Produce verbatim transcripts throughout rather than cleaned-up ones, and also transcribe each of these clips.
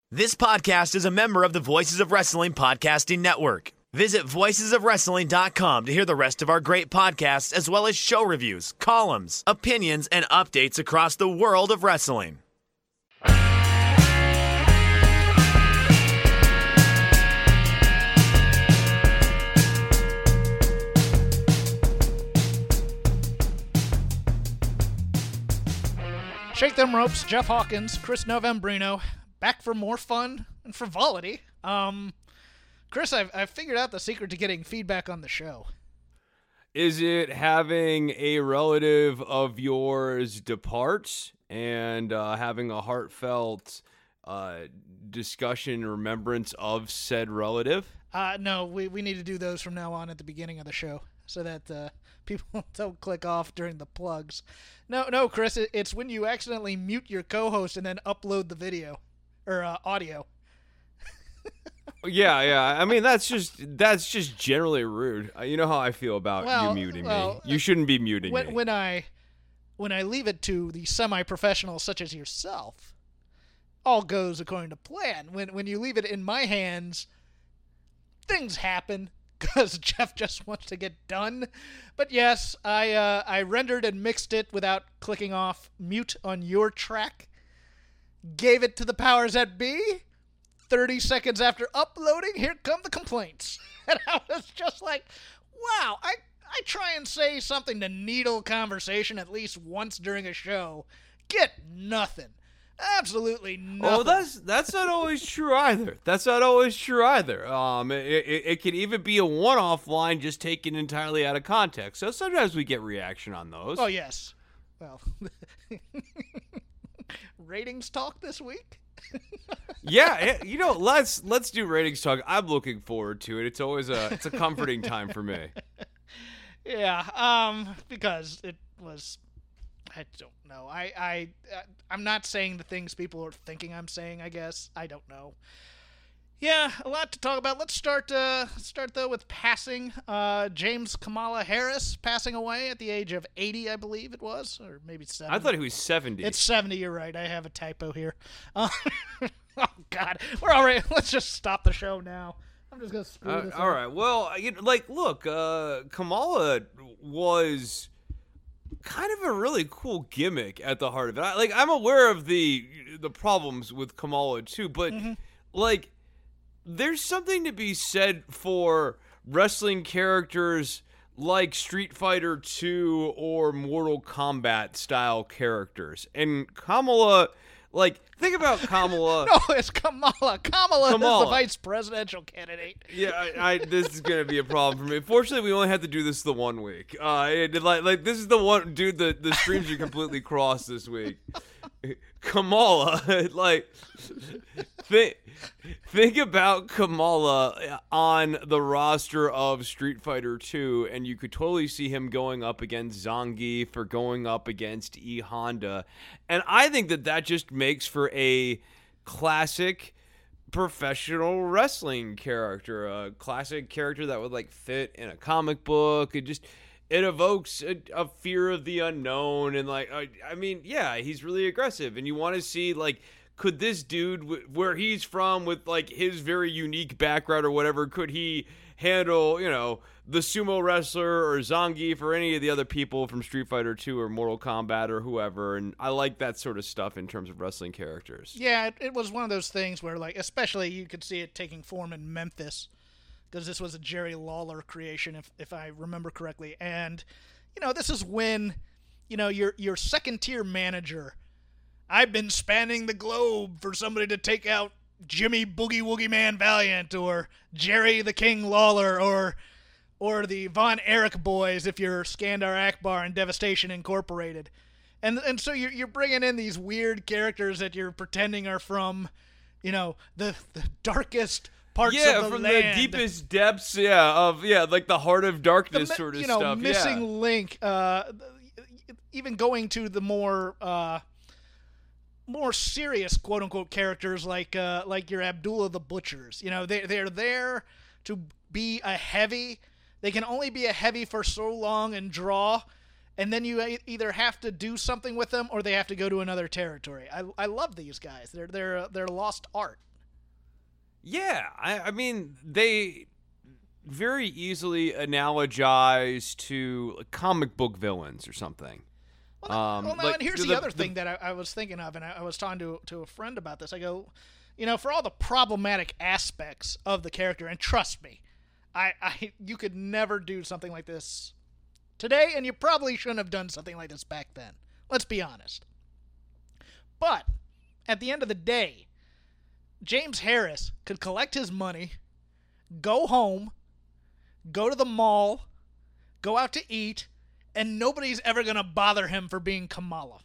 This podcast is a member of the Voices of Wrestling Podcasting Network. Visit voices of wrestling dot com to hear the rest of our great podcasts, as well as show reviews, columns, opinions, and updates across the world of wrestling. Shake them ropes, Jeff Hawkins, Chris Novembrino, back for more fun and frivolity. Um, Chris, I've, I've figured out the secret to getting feedback on the show. Is it having a relative of yours depart and uh, having a heartfelt uh, discussion, remembrance of said relative? Uh, no, we, we need to do those from now on at the beginning of the show so that uh, people don't click off during the plugs. No, no, Chris, it, it's when you accidentally mute your co-host and then upload the video or uh, audio. Yeah, yeah. I mean, that's just that's just generally rude. Uh, You know how I feel about Well, you muting well, me. You shouldn't be muting When, me. when I when I leave it to the semi-professionals such as yourself, all goes according to plan. When when you leave it in my hands, things happen because Jeff just wants to get done. But yes, I uh, I rendered and mixed it without clicking off mute on your track. Gave it to the powers that be. thirty seconds after uploading, here come the complaints. And I was just like, wow, I, I try and say something to needle conversation at least once during a show. Get nothing. Absolutely nothing. Oh, that's that's not always true either. That's not always true either. Um, it, it, it can even be a one-off line just taken entirely out of context. So sometimes we get reaction on those. Oh, yes. Well, ratings talk this week? Yeah, it- you know, let's let's do ratings talk. I'm looking forward to it. It's always a it's a comforting time for me. Yeah, um, because it was, I don't know. I, I, uh, I'm not saying the things people are thinking I'm saying, I guess. I don't know. Yeah, a lot to talk about. Let's start, uh, start though with passing. Uh, James Kamala Harris passing away at the age of eighty, I believe it was, or maybe seventy. I thought he was seventy. It's seventy, you're right. I have a typo here. Uh, oh, God. We're already, let's just stop the show now. I'm just going to screw Uh, this all up. right. Well, you know, like, look, uh, Kamala was kind of a really cool gimmick at the heart of it. I, like, I'm aware of the the problems with Kamala too, but Mm-hmm. like, there's something to be said for wrestling characters like Street Fighter two or Mortal Kombat style characters, and Kamala. Like, think about Kamala. No, it's Kamala. Kamala, is Kamala. the vice presidential candidate. Yeah, I, I this is gonna be a problem for me. Fortunately, we only had to do this the one week. Uh, it, like, like this is the one, dude. The the streams are completely crossed this week. Kamala, like, think think about Kamala on the roster of Street Fighter two, and you could totally see him going up against Zangief or going up against E Honda, and I think that that just makes for a classic professional wrestling character, a classic character that would like fit in a comic book. It just it evokes a, a fear of the unknown, and like I, I mean, yeah, he's really aggressive, and you want to see like, could this dude w- where he's from with like his very unique background or whatever, could he handle, you know, the sumo wrestler or Zangief or any of the other people from Street Fighter two or Mortal Kombat or whoever? And I like that sort of stuff in terms of wrestling characters. Yeah, it, it was one of those things where, like, especially you could see it taking form in Memphis, because this was a Jerry Lawler creation, if if I remember correctly. And, you know, this is when, you know, your your second tier manager, I've been spanning the globe for somebody to take out Jimmy Boogie Woogie Man Valiant or Jerry the King Lawler or or the Von Erich boys if you're Skandar Akbar and Devastation Incorporated. And and so you're, you're bringing in these weird characters that you're pretending are from, you know, the, the darkest parts yeah, of the from land. the deepest depths, yeah, of yeah, like the heart of The darkness mi- sort of you know, stuff. missing yeah. link, uh, even going to the more uh, more serious quote unquote characters like uh, like your Abdullah the Butchers. You know, they they're there to be a heavy. They can only be a heavy for so long and draw, and then you either have to do something with them or they have to go to another territory. I I love these guys. They're they're they're lost art. Yeah, I, I mean, they very easily analogize to comic book villains or something. Well, Um, well, no, like, and here's the- the, other the- thing that I, I was thinking of, and I, I was talking to to a friend about this. I go, you know, for all the problematic aspects of the character, and trust me, I, I you could never do something like this today, and you probably shouldn't have done something like this back then. Let's be honest. But at the end of the day, James Harris could collect his money, go home, go to the mall, go out to eat, and nobody's ever going to bother him for being Kamala.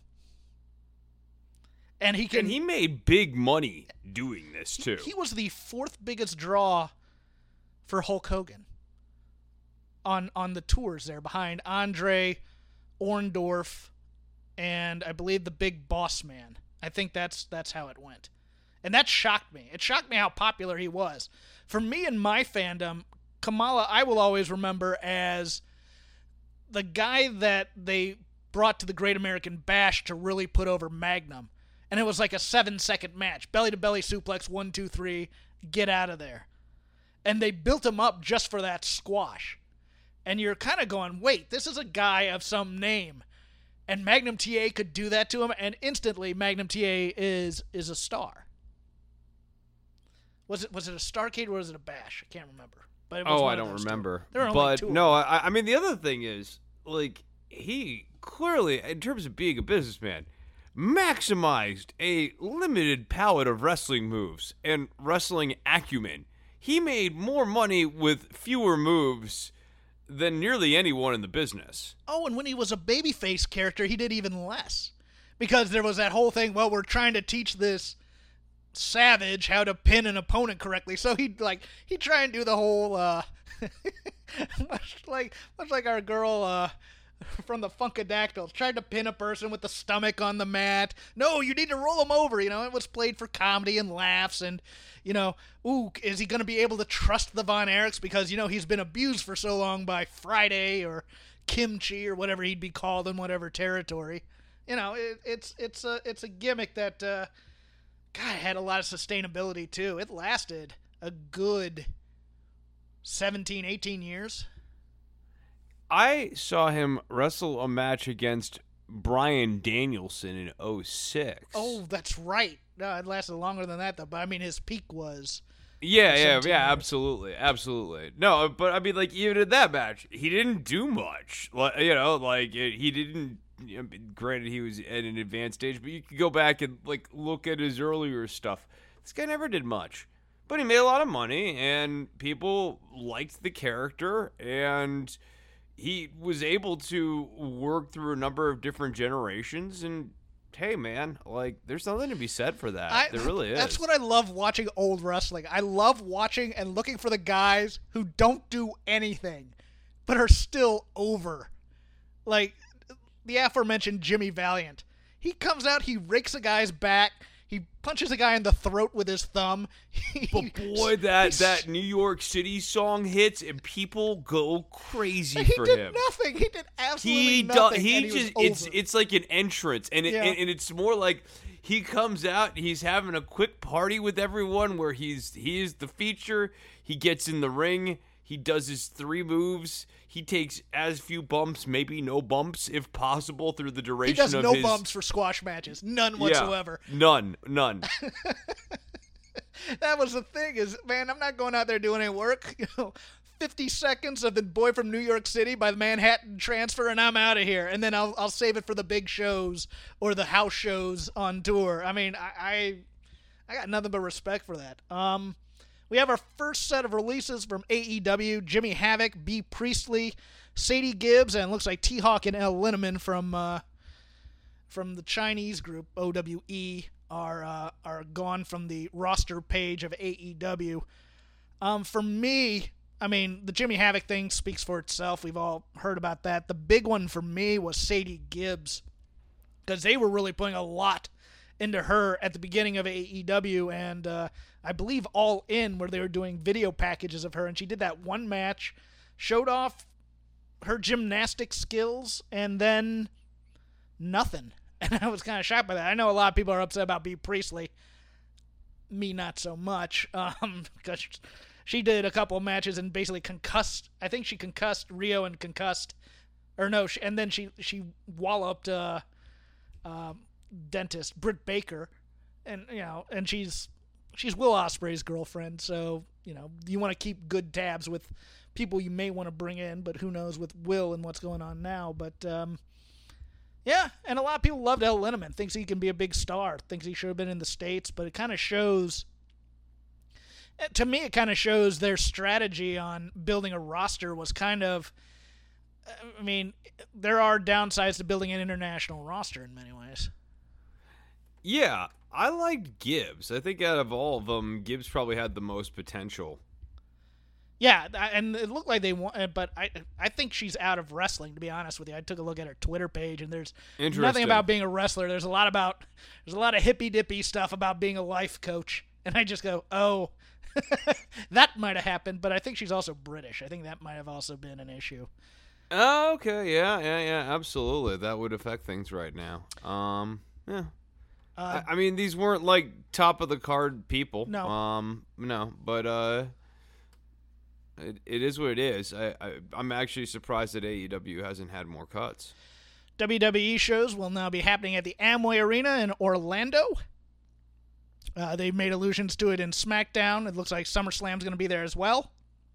And he can. and he made big money doing this too. He was the fourth biggest draw for Hulk Hogan on on the tours there, behind Andre, Orndorff, and I believe the Big Boss Man. I think that's that's how it went. And that shocked me. It shocked me how popular he was. For me and my fandom, Kamala I will always remember as the guy that they brought to the Great American Bash to really put over Magnum. And it was like a seven-second match. Belly-to-belly suplex, one, two, three, get out of there. And they built him up just for that squash. And you're kind of going, wait, this is a guy of some name. And Magnum T A could do that to him, and instantly Magnum T A is is a star. Was it was it a Starcade or was it a Bash? I can't remember. But it was Oh, one I of don't those two. remember. There were only But two of no, them. I, I mean the other thing is like he clearly, in terms of being a businessman, maximized a limited palette of wrestling moves and wrestling acumen. He made more money with fewer moves than nearly anyone in the business. Oh, and when he was a babyface character, he did even less. Because there was that whole thing, well, we're trying to teach this Savage how to pin an opponent correctly. So he'd like he'd try and do the whole uh much like much like our girl uh from the Funkadactyls tried to pin a person with the stomach on the mat. No, you need to roll him over. You know, it was played for comedy and laughs. And, you know, ooh, is he going to be able to trust the Von Erichs? Because, you know, he's been abused for so long by Friday or Kimchi or whatever he'd be called in whatever territory. You know, it, it's it's a it's a gimmick that, uh, God, had a lot of sustainability, too. It lasted a good seventeen, eighteen years. I saw him wrestle a match against Bryan Danielson in oh six. Oh, that's right. No, it lasted longer than that, though. But, I mean, his peak was... Yeah, yeah, seventeen yeah, years. absolutely, absolutely. No, but I mean, like even in that match, he didn't do much. Like, you know, like it, he didn't. You know, granted, he was at an advanced stage, but you could go back and like look at his earlier stuff. This guy never did much, but he made a lot of money, and people liked the character, and he was able to work through a number of different generations. And hey, man, like there's nothing to be said for that. I, there really is. That's what I love watching old wrestling. I love watching and looking for the guys who don't do anything, but are still over. Like the aforementioned Jimmy Valiant. He comes out, he rakes a guy's back, he punches a guy in the throat with his thumb. But boy, that He's- that New York City song hits and people go crazy he for did him. nothing. He did absolutely He does. nothing. He and he just was it's over. it's like an entrance, and it, Yeah. and, and it's more like he comes out. He's having a quick party with everyone, where he's he is the feature. He gets in the ring. He does his three moves. He takes as few bumps, maybe no bumps, if possible, through the He duration does of no his bumps for squash matches. None Yeah, whatsoever. none, none. That was the thing is, man, I'm not going out there doing any work. You know, fifty seconds of the boy from New York City by the Manhattan Transfer, and I'm out of here. And then I'll I'll save it for the big shows or the house shows on tour. I mean, I I, I got nothing but respect for that. Um, we have our first set of releases from A E W: Jimmy Havoc, B. Priestley, Sadie Gibbs, and it looks like T-Hawk and El Linneman from uh, from the Chinese group O W E. Are uh, are gone from the roster page of A E W. Um, for me, I mean, the Jimmy Havoc thing speaks for itself. We've all heard about that. The big one for me was Sadie Gibbs, because they were really putting a lot into her at the beginning of A E W, and uh, I believe All In, where they were doing video packages of her, and she did that one match, showed off her gymnastic skills, and then nothing. And I was kind of shocked by that. I know a lot of people are upset about B. Priestley. me not so much, um, because she did a couple of matches and basically concussed. I think she concussed Rio and concussed, or no, she, and then she she walloped uh, uh, dentist Britt Baker, and you know, and she's she's Will Ospreay's girlfriend, so you know you want to keep good tabs with people you may want to bring in, but who knows with Will and what's going on now. But um, yeah, and a lot of people loved El Linneman. Thinks he can be a big star. Thinks he should have been in the States, but it kind of shows. To me, it kind of shows their strategy on building a roster was kind of. I mean, there are downsides to building an international roster in many ways. Yeah, I liked Gibbs. I think out of all of them, Gibbs probably had the most potential. Yeah, and it looked like they want, but I I think she's out of wrestling, to be honest with you. I took a look at her Twitter page, and there's nothing about being a wrestler. There's a lot about there's a lot of hippy dippy stuff about being a life coach, and I just go, oh, that might have happened. But I think she's also British. I think that might have also been an issue. Oh, okay, yeah, yeah, yeah, absolutely. That would affect things right now. Um, yeah. Uh, I, I mean, these weren't like top of the card people. No. Um, no, but uh. It, it is what it is. I, I, I'm actually surprised that A E W hasn't had more cuts. W W E shows will now be happening at the Amway Arena in Orlando. Uh, they've made allusions to it in SmackDown. It looks like SummerSlam's going to be there as well.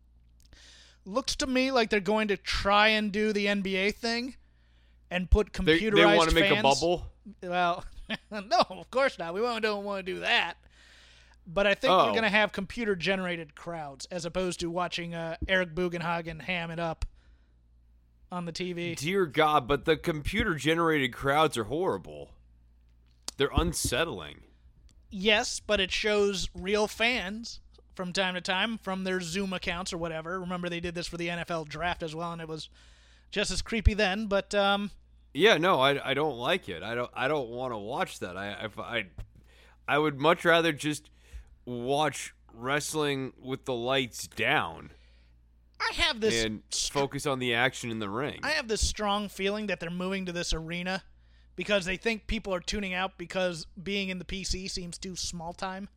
Looks to me like they're going to try and do the N B A thing and put computerized They, they want to make fans. a bubble? Well, no, of course not. We don't want to do that. But I think oh. we're going to have computer-generated crowds as opposed to watching uh, Eric Bugenhagen ham it up on the T V. Dear God, but the computer-generated crowds are horrible. They're unsettling. Yes, but it shows real fans from time to time from their Zoom accounts or whatever. Remember, they did this for the N F L draft as well, and it was just as creepy then. But um, yeah, no, I, I don't like it. I don't I don't want to watch that. I I I, I would much rather just watch wrestling with the lights down. I have this and focus on the action in the ring. I have this strong feeling that they're moving to this arena because they think people are tuning out because being in the P C seems too small time.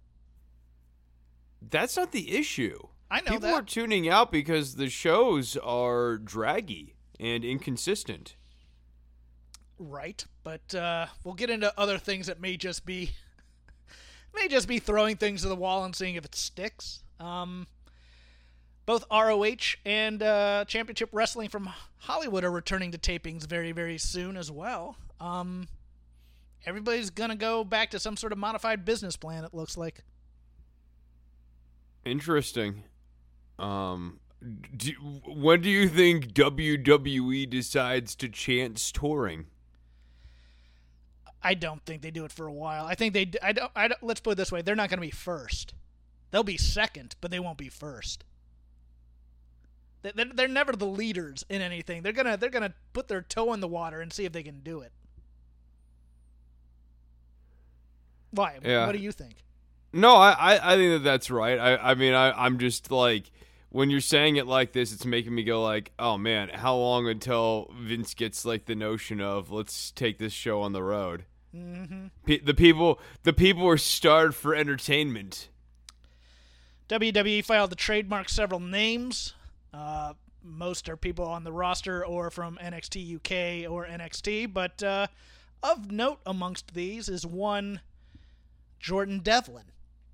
That's not the issue. I know people that. are tuning out because the shows are draggy and inconsistent. Right, but uh, we'll get into other things that may just be may just be throwing things to the wall and seeing if it sticks. Um, both R O H and uh, Championship Wrestling from Hollywood are returning to tapings very, very soon as well. Um, everybody's going to go back to some sort of modified business plan, it looks like. Interesting. Um, do, when do you think W W E decides to chance touring? I don't think they do it for a while. I think they. I don't. I don't. Let's put it this way: they're not going to be first. They'll be second, but they won't be first. They're, they're never the leaders in anything. They're gonna. They're gonna put their toe in the water and see if they can do it. Why? Yeah. What do you think? No, I, I, I think that that's right. I, I mean, I, I'm just like, when you're saying it like this, it's making me go like, oh man, how long until Vince gets like the notion of let's take this show on the road? Mm-hmm. P- the people, the people are starved for entertainment. W W E filed to trademark several names. Uh, most are people on the roster or from N X T U K or N X T, but uh, of note amongst these is one Jordan Devlin,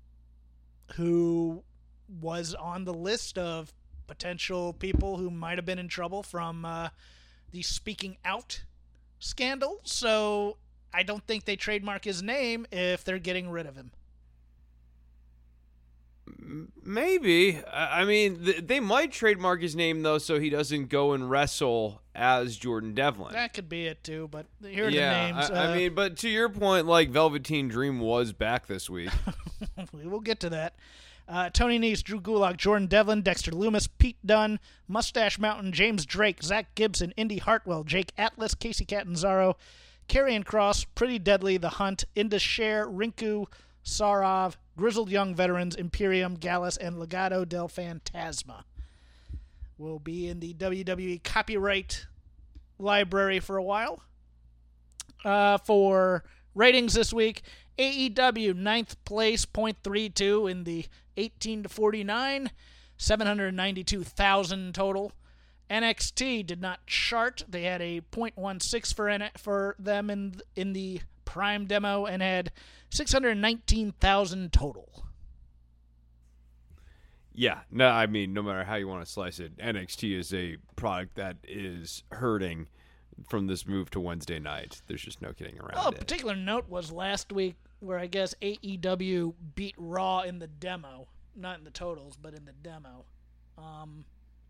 who was on the list of potential people who might have been in trouble from uh, the Speaking Out scandal. So I don't think they trademark his name if they're getting rid of him. Maybe. I mean, th- they might trademark his name, though, so he doesn't go and wrestle as Jordan Devlin. That could be it, too, but here are yeah, the names. I, uh, I mean, but to your point, like, Velveteen Dream was back this week. We will get to that. Uh, Tony Nese, Drew Gulak, Jordan Devlin, Dexter Loomis, Pete Dunne, Mustache Mountain, James Drake, Zach Gibson, Indy Hartwell, Jake Atlas, Casey Catanzaro, Karrion Kross, Pretty Deadly, The Hunt, Indus Sher, Rinku, Sarov, Grizzled Young Veterans, Imperium, Gallus, and Legado del Fantasma will be in the W W E copyright library for a while. Uh, for ratings this week, A E W, ninth place, point three two in the eighteen to forty-nine, seven hundred ninety-two thousand total. N X T did not chart. They had a point one six for N- for them in in the Prime demo and had six hundred nineteen thousand total. Yeah, no, I mean, no matter how you want to slice it, N X T is a product that is hurting from this move to Wednesday night. There's just no getting around well, a it. particular note was last week where I guess A E W beat Raw in the demo. Not in the totals, but in the demo. Um,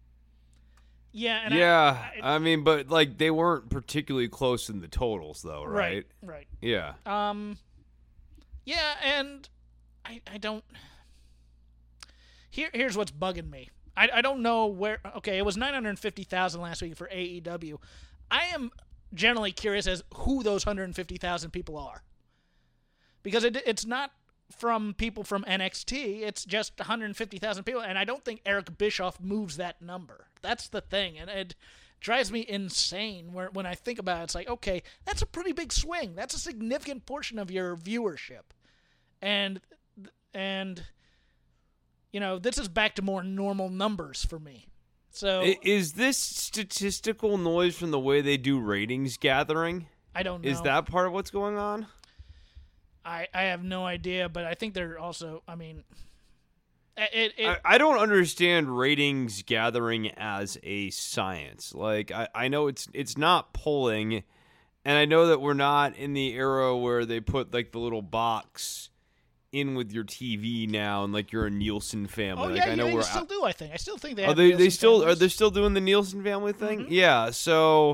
yeah, and yeah, I, I, I mean, but, like, they weren't particularly close in the totals, though, right? Right, right. Yeah. Um, yeah, and I, I don't... Here, here's what's bugging me. I, I don't know where... Okay, it was nine hundred fifty thousand last week for A E W. I am generally curious as who those one hundred fifty thousand people are. Because it, it's not from people from N X T. It's just one hundred fifty thousand people. And I don't think Eric Bischoff moves that number. That's the thing. And it drives me insane where, when I think about it. It's like, okay, that's a pretty big swing. That's a significant portion of your viewership. And... and you know, this is back to more normal numbers for me. So Is this statistical noise from the way they do ratings gathering? I don't know. Is that part of what's going on? I, I have no idea, but I think they're also, I mean, it, it, I, I don't understand ratings gathering as a science. Like, I, I know it's it's not polling, and I know that we're not in the era where they put, like, the little box in with your T V now, and like you're a Nielsen family. oh like, yeah, I know yeah, we're you still out- do. I think I still think they. Are Have they? Nielsen They still families. are they still doing the Nielsen family thing? Mm-hmm. Yeah. So,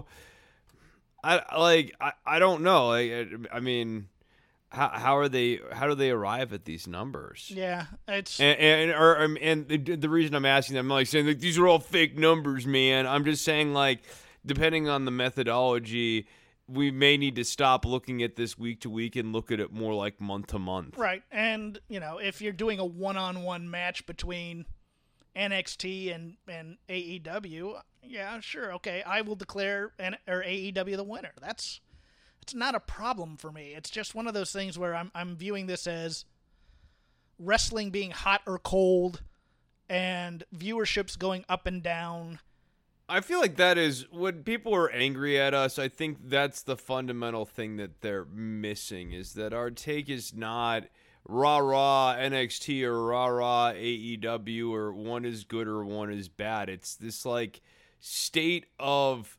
I like I, I don't know. Like, I mean, how how are they? How do they arrive at these numbers? Yeah, it's And and or, um, and the, the reason I'm asking them, I'm like saying like these are all fake numbers, man. I'm just saying like, depending on the methodology, we may need to stop looking at this week to week and look at it more like month to month. right. And you know, if you're doing a one-on-one match between N X T and and A E W, yeah, sure, okay, I will declare N- or A E W the winner. That's it's not a problem for me. It's just one of those things where I'm I'm viewing this as wrestling being hot or cold, and viewerships going up and down. I feel like that is when people are angry at us. I think that's the fundamental thing that they're missing is that our take is not rah rah N X T or rah rah A E W or one is good or one is bad. It's this like state of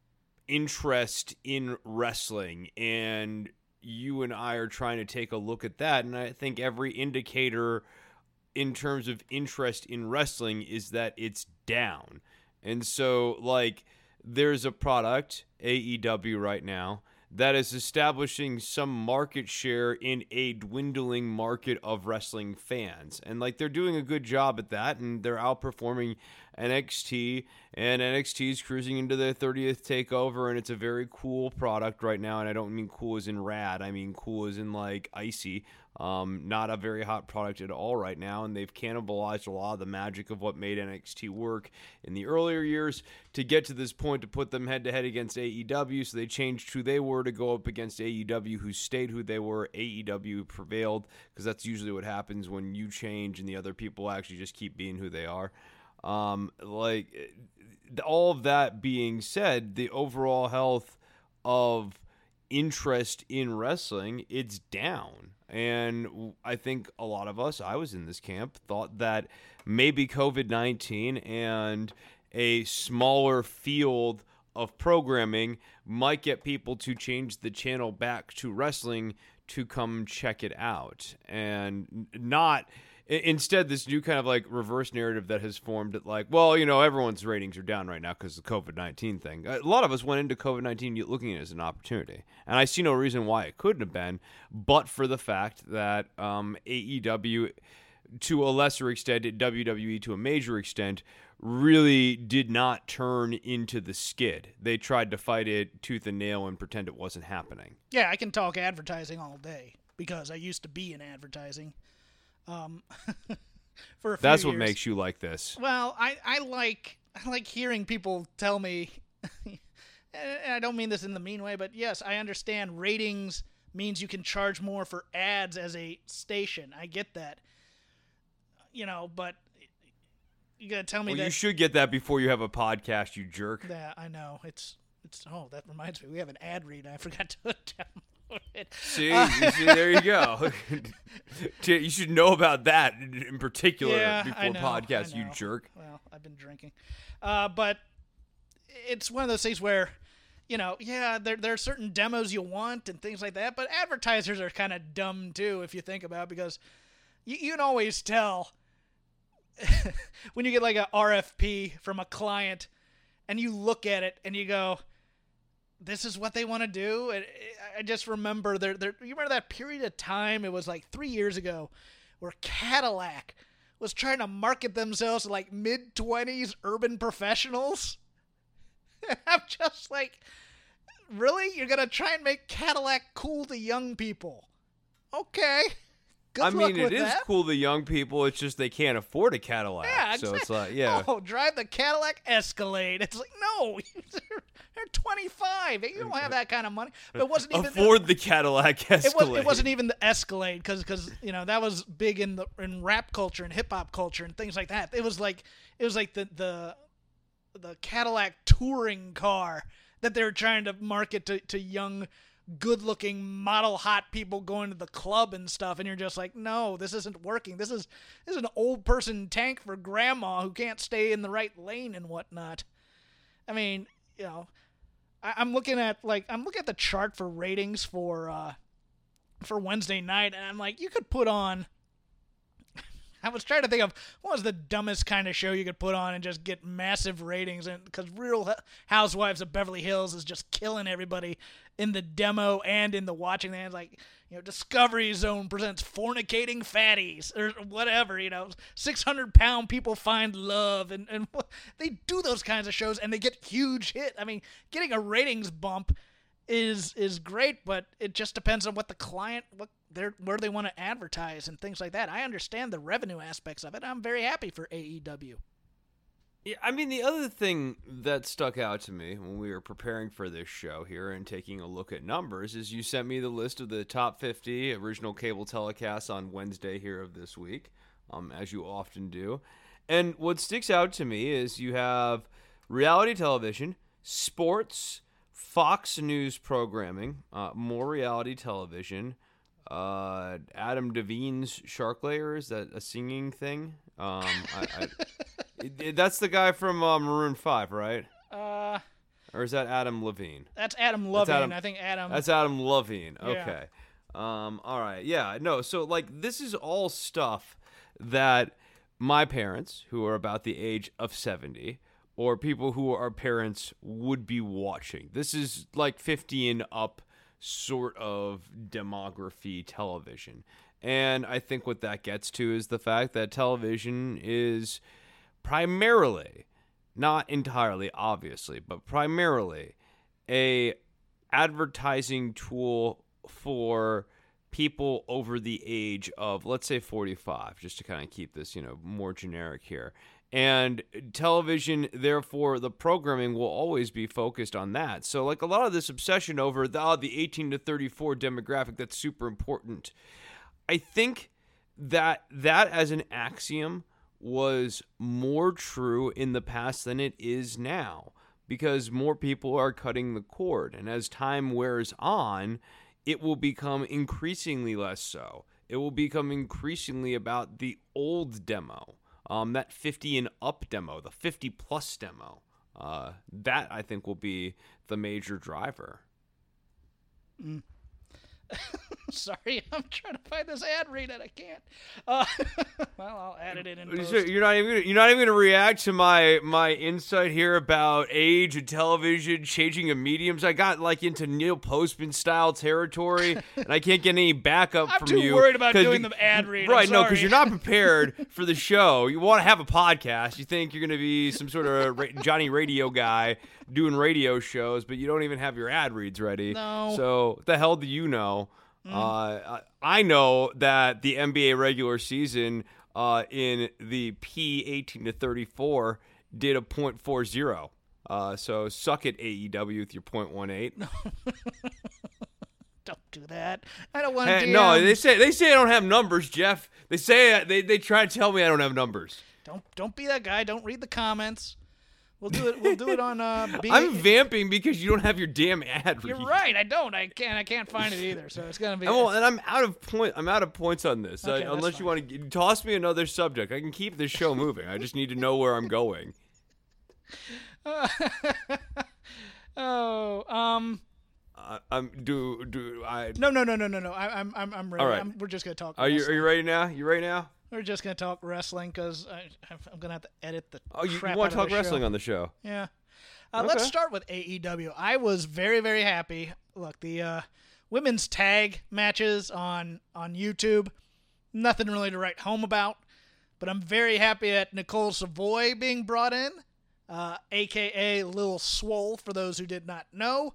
interest in wrestling, and you and I are trying to take a look at that. And I think every indicator in terms of interest in wrestling is that it's down. And so, like, there's a product, A E W right now, that is establishing some market share in a dwindling market of wrestling fans. And, like, they're doing a good job at that, and they're outperforming N X T, and N X T is cruising into their thirtieth takeover, and it's a very cool product right now, and I don't mean cool as in rad, I mean cool as in, like, icy. Um, not a very hot product at all right now, and they've cannibalized a lot of the magic of what made N X T work in the earlier years to get to this point to put them head-to-head against A E W, so they changed who they were to go up against A E W, who stayed who they were. A E W prevailed, because that's usually what happens when you change and the other people actually just keep being who they are. Um, like, all of that being said, the overall health of interest in wrestling, it's down. And I think a lot of us, I was in this camp, thought that maybe covid nineteen and a smaller field of programming might get people to change the channel back to wrestling to come check it out. And not... Instead, this new kind of like reverse narrative that has formed that like, well, you know, everyone's ratings are down right now because of the covid nineteen thing. A lot of us went into covid nineteen looking at it as an opportunity. And I see no reason why it couldn't have been, but for the fact that um, A E W, to a lesser extent, W W E to a major extent, really did not turn into the skid. They tried to fight it tooth and nail and pretend it wasn't happening. Yeah, I can talk advertising all day because I used to be in advertising. Um, for a few That's what years. makes you like this. Well, I, I like I like hearing people tell me, and I don't mean this in the mean way, but yes, I understand ratings means you can charge more for ads as a station. I get that. You know, but you got to tell me well, that. You should get that before you have a podcast, you jerk. Yeah, I know. It's, it's, oh, that reminds me. We have an ad read. I forgot to download it. See, Uh, you see, there you go. You should know about that in particular yeah, before I know, podcast, I you know. jerk. Well, I've been drinking. Uh, but it's one of those things where, you know, yeah, there, there are certain demos you want and things like that, but advertisers are kind of dumb too if you think about it, because you, you can always tell when you get like a R F P from a client and you look at it and you go, this is what they want to do. And I just remember there, there, you remember that period of time, it was like three years ago, where Cadillac was trying to market themselves to like mid-twenties urban professionals. And I'm just like, really? You're going to try and make Cadillac cool to young people? Okay. Good I luck mean, with it is that. cool to young people. It's just they can't afford a Cadillac. Yeah, So exactly. it's like, yeah. Oh, drive the Cadillac Escalade. It's like, no, they're, they're twenty-five. You don't have that kind of money. But it wasn't even Afford the Cadillac Escalade. It, was, it wasn't even the Escalade, because you know that was big in the in rap culture and hip hop culture and things like that. It was like it was like the the the Cadillac touring car that they were trying to market to, to young, good-looking, model hot people going to the club and stuff. And you're just like, no, this isn't working. This is this is an old person tank for grandma who can't stay in the right lane and whatnot. I mean, you know. I'm looking at like I'm looking at the chart for ratings for uh, for Wednesday night, and I'm like, you could put on. I was trying to think of what was the dumbest kind of show you could put on and just get massive ratings, and because Real Housewives of Beverly Hills is just killing everybody in the demo and in the watching. And like, you know, Discovery Zone presents Fornicating Fatties or whatever. You know, six hundred pound people find love, and and they do those kinds of shows, and they get huge hit. I mean, getting a ratings bump is is great, but it just depends on what the client what they're where they want to advertise and things like that. I understand the revenue aspects of it. I'm very happy for A E W. Yeah, I mean, the other thing that stuck out to me when we were preparing for this show here and taking a look at numbers is you sent me the list of the top fifty original cable telecasts on Wednesday here of this week, um, as you often do. And what sticks out to me is you have reality television, sports, Fox News programming, uh, more reality television, uh, Adam Devine's Shark Layer. Is that a singing thing? Um, I, I, it, it, that's the guy from uh, Maroon five, right? Uh, Or is that Adam Levine? that's Adam Levine. Adam- I think Adam. That's Adam Levine. Yeah. Okay. Um, all right. Yeah. No. So like this is all stuff that my parents, who are about the age of seventy, or people who are parents would be watching. This is like fifty and up sort of demography television. And I think what that gets to is the fact that television is primarily, not entirely obviously, but primarily a advertising tool for people over the age of, let's say, forty-five, just to kind of keep this, you know, more generic here. And television, therefore, the programming will always be focused on that. So, like, a lot of this obsession over the, oh, the eighteen to thirty-four demographic, that's super important. I think that that as an axiom was more true in the past than it is now, because more people are cutting the cord. And as time wears on, it will become increasingly less so. It will become increasingly about the old demo. Um, that fifty and up demo, the fifty plus demo, uh, that I think will be the major driver. Mm. Sorry, I'm trying to find this ad read and I can't. Uh, well, I'll add it in. in post. You're not even gonna, you're not even going to react to my my insight here about age and television changing of mediums. I got like into Neil Postman style territory, and I can't get any backup I'm from too you. worried about 'cause doing you- the ad read. Right, I'm no, sorry. because you're not prepared for the show. You want to have a podcast. You think you're going to be some sort of ra- Johnny Radio guy doing radio shows, but you don't even have your ad reads ready. No. So what the hell do you know? Mm. Uh, I I know that the N B A regular season uh, in the P eighteen to thirty-four did a point four zero. Uh, so suck it, A E W, with your point one eight. Don't do that. I don't want Hey, D Ms. no, they say they say I don't have numbers, Jeff. They say they they try to tell me I don't have numbers. Don't don't be that guy. Don't read the comments. We'll do it. We'll do it on. Uh, B- I'm vamping because you don't have your damn ad read. You're right. I don't. I can't. I can't find it either. So it's gonna be. I'm, and I'm out of point. I'm out of points on this. Okay, uh, that's unless you fine. want to toss me another subject, I can keep this show moving. I just need to know where I'm going. oh. Um. Uh, I'm do do I. No. No. No. No. No. No. I, I'm. I'm. I'm ready. All right. I'm, we're just gonna talk. Are you wrestling. are you ready now? You ready now? We're just gonna talk wrestling because I'm gonna have to edit the. Oh, you, crap you want out to of talk the wrestling show. on the show? Yeah. Uh, Let's Okay. start with A E W. I was very, very happy. Look, the uh, women's tag matches on on YouTube, nothing really to write home about. But I'm very happy at Nicole Savoy being brought in, uh, a k a. Lil Swole, for those who did not know.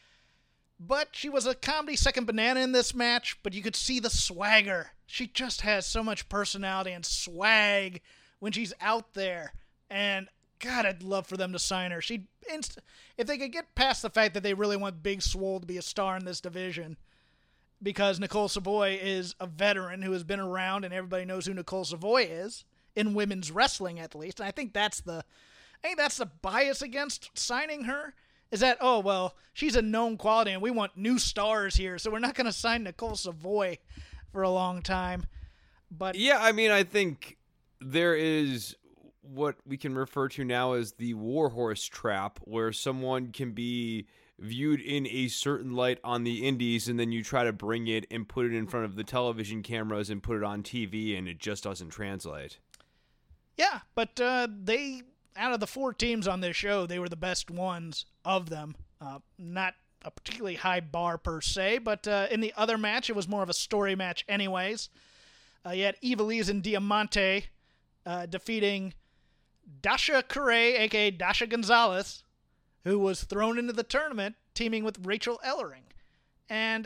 But she was a comedy second banana in this match, but you could see the swagger. She just has so much personality and swag when she's out there. And God, I'd love for them to sign her. She, inst- if they could get past the fact that they really want Big Swole to be a star in this division, because Nicole Savoy is a veteran who has been around, and everybody knows who Nicole Savoy is in women's wrestling, at least. And I think that's the, I think that's the bias against signing her. Is that, oh, well, she's a known quality and we want new stars here, so we're not going to sign Nicole Savoy for a long time. But Yeah, I mean, I think there is what we can refer to now as the warhorse trap, where someone can be viewed in a certain light on the indies, and then you try to bring it and put it in front of the television cameras and put it on T V, and it just doesn't translate. yeah, but uh, they, out of the four teams on this show, they were the best ones of them. Uh, not a particularly high bar per se, but uh, in the other match, it was more of a story match anyways. Uh, you had Ivelisse and Diamante uh, defeating Dasha Correa, a k a. Dasha Gonzalez, who was thrown into the tournament teaming with Rachel Ellering. And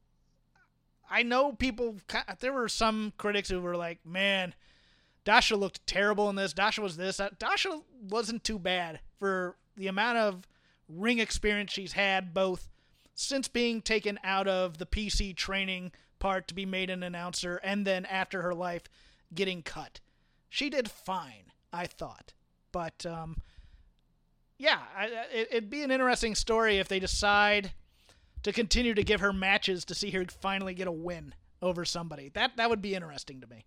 I know people, there were some critics who were like, man, Dasha looked terrible in this. Dasha was this. Dasha wasn't too bad for the amount of ring experience she's had, both since being taken out of the P C training part to be made an announcer, and then after her life getting cut. She did fine, I thought. But, um, yeah, I, it, it'd be an interesting story if they decide to continue to give her matches to see her finally get a win over somebody. That that would be interesting to me.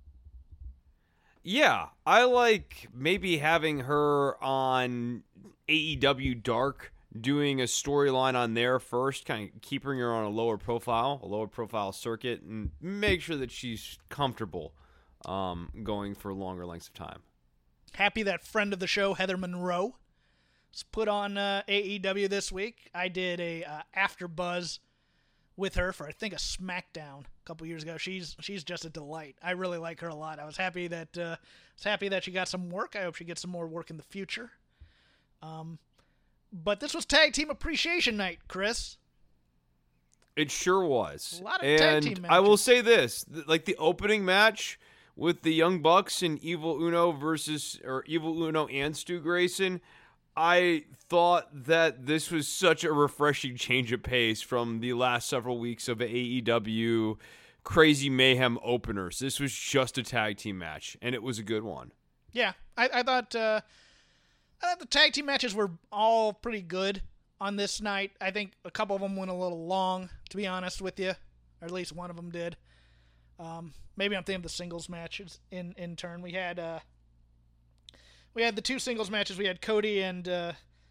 Yeah, I like maybe having her on A E W Dark, doing a storyline on there first, kind of keeping her on a lower profile, a lower profile circuit, and make sure that she's comfortable um, going for longer lengths of time. Happy that friend of the show, Heather Monroe, was put on uh, A E W this week. I did a uh, after buzz with her for, I think, a SmackDown a couple years ago. She's she's just a delight. I really like her a lot. I was happy that uh, was happy that she got some work. I hope she gets some more work in the future. Um, but this was Tag Team Appreciation Night, Chris. It sure was. A lot of and tag team I will matches. say this, th- like the opening match with the Young Bucks and Evil Uno versus, or Evil Uno and Stu Grayson, I thought that this was such a refreshing change of pace from the last several weeks of A E W Crazy Mayhem openers. This was just a tag team match, and it was a good one. Yeah, I, I thought uh, I thought the tag team matches were all pretty good on this night. I think a couple of them went a little long, to be honest with you, or at least one of them did. Um, maybe I'm thinking of the singles matches in, in turn. We had uh, we had the two singles matches. We had Cody and uh,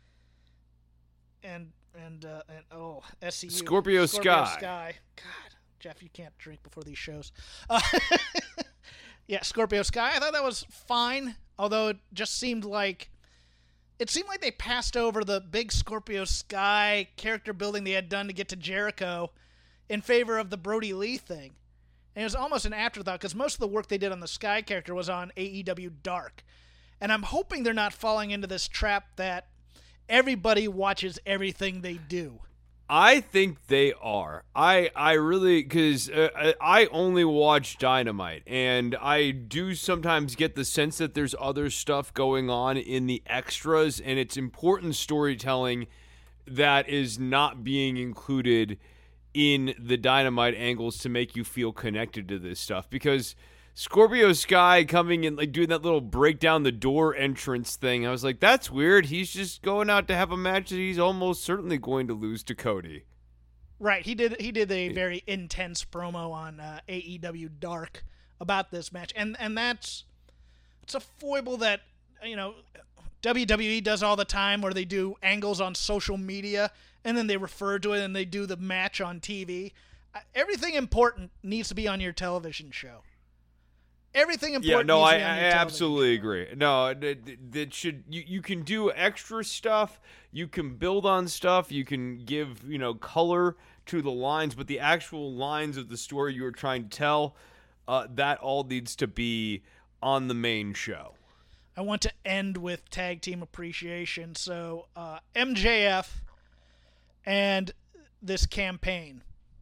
and and uh, and oh S C U Scorpio Sky. Sky. God, Jeff, you can't drink before these shows. Uh, yeah, Scorpio Sky. I thought that was fine, although it just seemed like it seemed like they passed over the big Scorpio Sky character building they had done to get to Jericho in favor of the Brody Lee thing. And it was almost an afterthought because most of the work they did on the Sky character was on A E W Dark. And I'm hoping they're not falling into this trap that everybody watches everything they do. I think they are. I I really, because uh, I only watch Dynamite, and I do sometimes get the sense that there's other stuff going on in the extras, and it's important storytelling that is not being included in the Dynamite angles to make you feel connected to this stuff, because Scorpio Sky coming and like doing that little break down the door entrance thing, I was like, that's weird. He's just going out to have a match that he's almost certainly going to lose to Cody. Right. He did he did a very intense promo on uh, A E W Dark about this match. And and that's it's a foible that, you know, W W E does all the time, where they do angles on social media and then they refer to it and they do the match on T V. Uh, everything important needs to be on your television show. Everything important. Yeah, no, needs I, to be on I your absolutely show. agree. No, that, that should you, you can do extra stuff. You can build on stuff. You can give, you know, color to the lines, but the actual lines of the story you were trying to tell, uh, that all needs to be on the main show. I want to end with tag team appreciation. So uh, M J F and this campaign.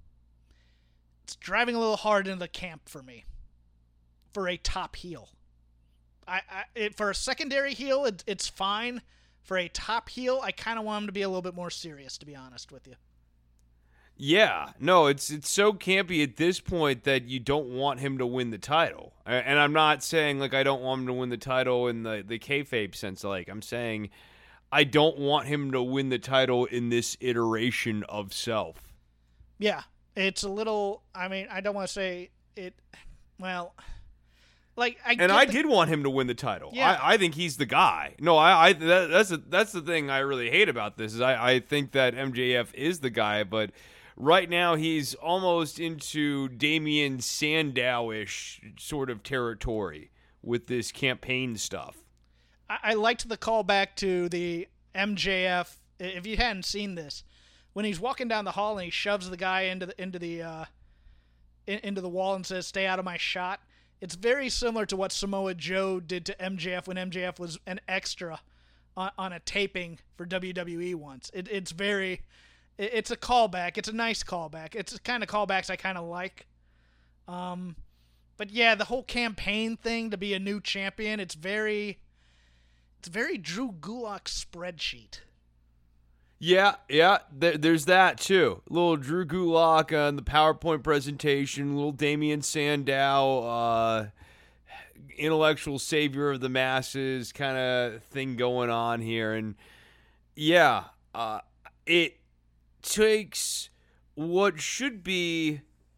It's driving a little hard into the camp for me. For a top heel, I, I it, for a secondary heel, it, it's fine. For a top heel, I kind of want him to be a little bit more serious, to be honest with you. Yeah, no, it's it's so campy at this point that you don't want him to win the title. And I'm not saying like I don't want him to win the title in the the kayfabe sense. Like I'm saying, I don't want him to win the title in this iteration of self. Yeah, it's a little. I mean, I don't want to say it. Well. Like I and I the, did want him to win the title. Yeah. I, I think he's the guy. No, I, I that, that's a, that's the thing I really hate about this is I, I think that M J F is the guy, but right now he's almost into Damian Sandow-ish sort of territory with this campaign stuff. I, I liked the callback to the M J F. If you hadn't seen this, when he's walking down the hall and he shoves the guy into the into the uh, in, into the wall and says, "Stay out of my shot." It's very similar to what Samoa Joe did to M J F when M J F was an extra on, on a taping for W W E once. It, it's very, it, it's a callback. It's a nice callback. It's the kind of callbacks I kind of like. Um, but yeah, the whole campaign thing to be a new champion, it's very, it's very Drew Gulak spreadsheet. Yeah, yeah, there, there's that too. Little Drew Gulak on the PowerPoint presentation, little Damian Sandow, uh, intellectual savior of the masses kind of thing going on here. And yeah, uh, it takes what should be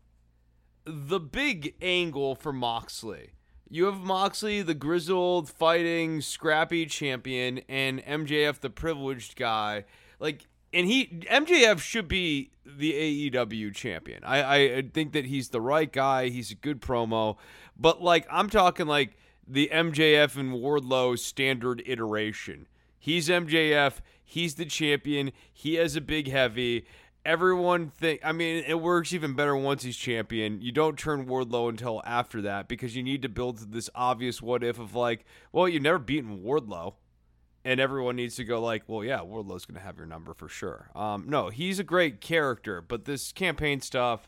the big angle for Moxley. You have Moxley, the grizzled, fighting, scrappy champion, and M J F, the privileged guy. Like, and he, M J F should be the A E W champion. I, I think that he's the right guy. He's a good promo. But, like, I'm talking, like, the M J F and Wardlow standard iteration. He's M J F. He's the champion. He has a big heavy. Everyone think, I mean, it works even better once he's champion. You don't turn Wardlow until after that because you need to build to this obvious what if of, like, well, you've never beaten Wardlow. And everyone needs to go like, well, yeah, Wardlow's going to have your number for sure. Um, no, he's a great character, but this campaign stuff,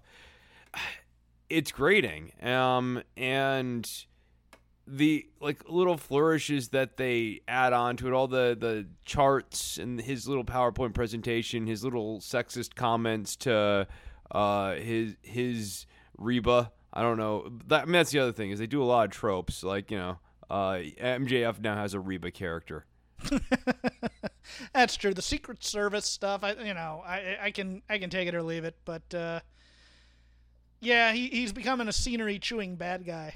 it's grating. Um, and the like little flourishes that they add on to it, all the, the charts and his little PowerPoint presentation, his little sexist comments to uh, his his Reba. I don't know. That, I mean, that's the other thing is they do a lot of tropes. Like, you know, uh, M J F now has a Reba character. That's true. The Secret Service stuff, I you know, I I can I can take it or leave it, but uh, yeah, he he's becoming a scenery chewing bad guy.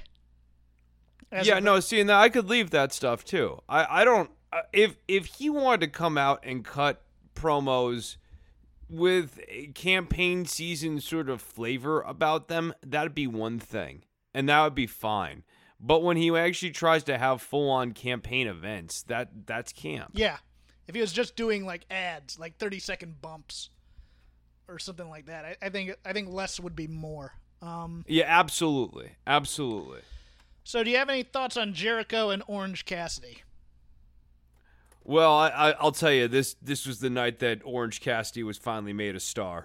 As yeah, a, no, see, and I could leave that stuff too. I I don't if if he wanted to come out and cut promos with a campaign season sort of flavor about them, that'd be one thing, and that would be fine. But when he actually tries to have full-on campaign events, that that's camp. Yeah. If he was just doing like ads, like thirty-second bumps or something like that, I, I think I think less would be more. Um, yeah, absolutely. Absolutely. So do you have any thoughts on Jericho and Orange Cassidy? Well, I, I, I'll tell you, this this was the night that Orange Cassidy was finally made a star.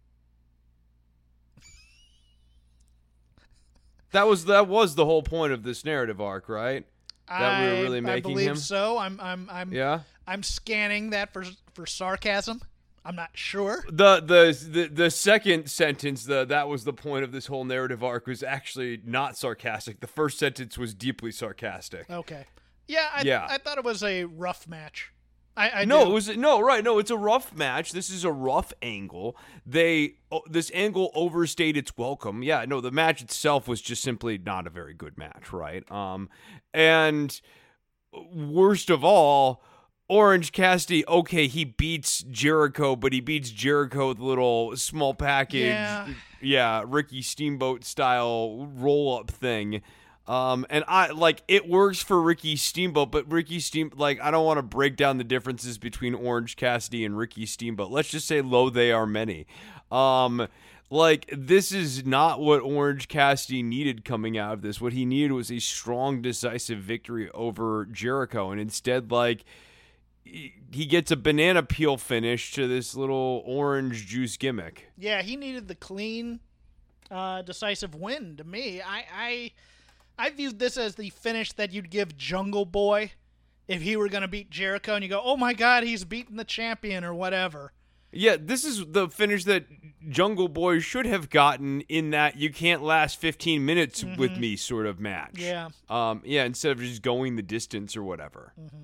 That was that was the whole point of this narrative arc, right? That I, we were really making I believe him. so. I'm I'm I'm Yeah. I'm scanning that for for sarcasm. I'm not sure. The the the, the second sentence, the that was the point of this whole narrative arc, was actually not sarcastic. The first sentence was deeply sarcastic. Okay. Yeah, I, Yeah. I thought it was a rough match. I, I no, do. it was no right. No, it's a rough match. This is a rough angle. They oh, this angle overstayed its welcome. Yeah, no, the match itself was just simply not a very good match, right? Um, and worst of all, Orange Cassidy. Okay, he beats Jericho, but he beats Jericho with a little small package. Yeah, yeah Ricky Steamboat style roll up thing. Um, and I like it works for Ricky Steamboat, but Ricky Steam like I don't want to break down the differences between Orange Cassidy and Ricky Steamboat. Let's just say, lo, they are many. Um, like this is not what Orange Cassidy needed coming out of this. What he needed was a strong, decisive victory over Jericho, and instead, like he gets a banana peel finish to this little orange juice gimmick. Yeah, he needed the clean, uh, decisive win. To me, I. I I viewed this as the finish that you'd give Jungle Boy if he were going to beat Jericho, and you go, oh my God, he's beaten the champion or whatever. Yeah, this is the finish that Jungle Boy should have gotten in that you can't last fifteen minutes mm-hmm. with me sort of match. Yeah. Um. Yeah, instead of just going the distance or whatever. Mm-hmm.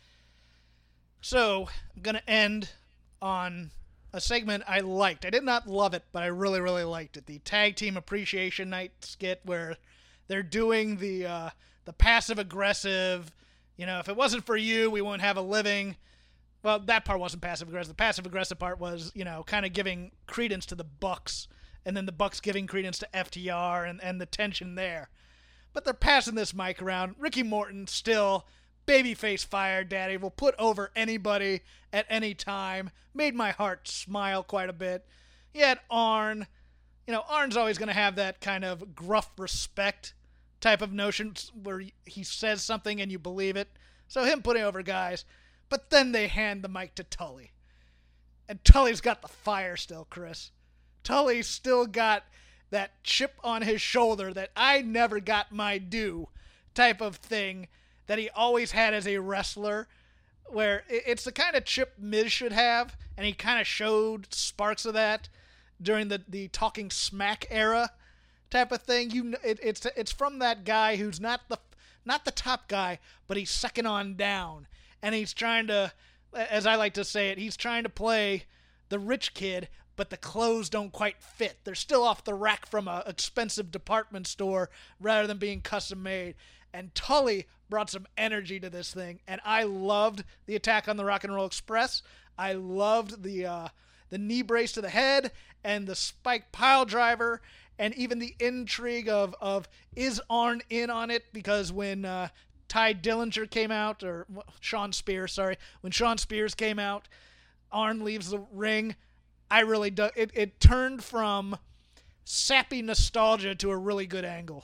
So, I'm going to end on a segment I liked. I did not love it, but I really, really liked it. The Tag Team Appreciation Night skit where they're doing the uh, the passive-aggressive, you know, if it wasn't for you, we wouldn't have a living. Well, that part wasn't passive-aggressive. The passive-aggressive part was, you know, kind of giving credence to the Bucks, and then the Bucks giving credence to F T R and, and the tension there. But they're passing this mic around. Ricky Morton still, babyface fire daddy, will put over anybody at any time. Made my heart smile quite a bit. Yet Arn, you know, Arn's always going to have that kind of gruff respect type of notion where he says something and you believe it. So him putting over guys. But then they hand the mic to Tully. And Tully's got the fire still, Chris. Tully's still got that chip on his shoulder that I never got my due type of thing that he always had as a wrestler, where it's the kind of chip Miz should have, and he kind of showed sparks of that during the, the Talking Smack era type of thing. You, it, it's it's from that guy who's not the not the top guy, but he's second on down, and he's trying to, as I like to say it, he's trying to play the rich kid, but the clothes don't quite fit. They're still off the rack from an expensive department store rather than being custom made. And Tully brought some energy to this thing, and I loved the attack on the Rock and Roll Express. I loved the uh, the knee brace to the head and the spike pile driver, and even the intrigue of, of is Arn in on it, because when uh, Ty Dillinger came out, or Sean Spears, sorry, when Sean Spears came out, Arn leaves the ring. I really do, it, it turned from sappy nostalgia to a really good angle.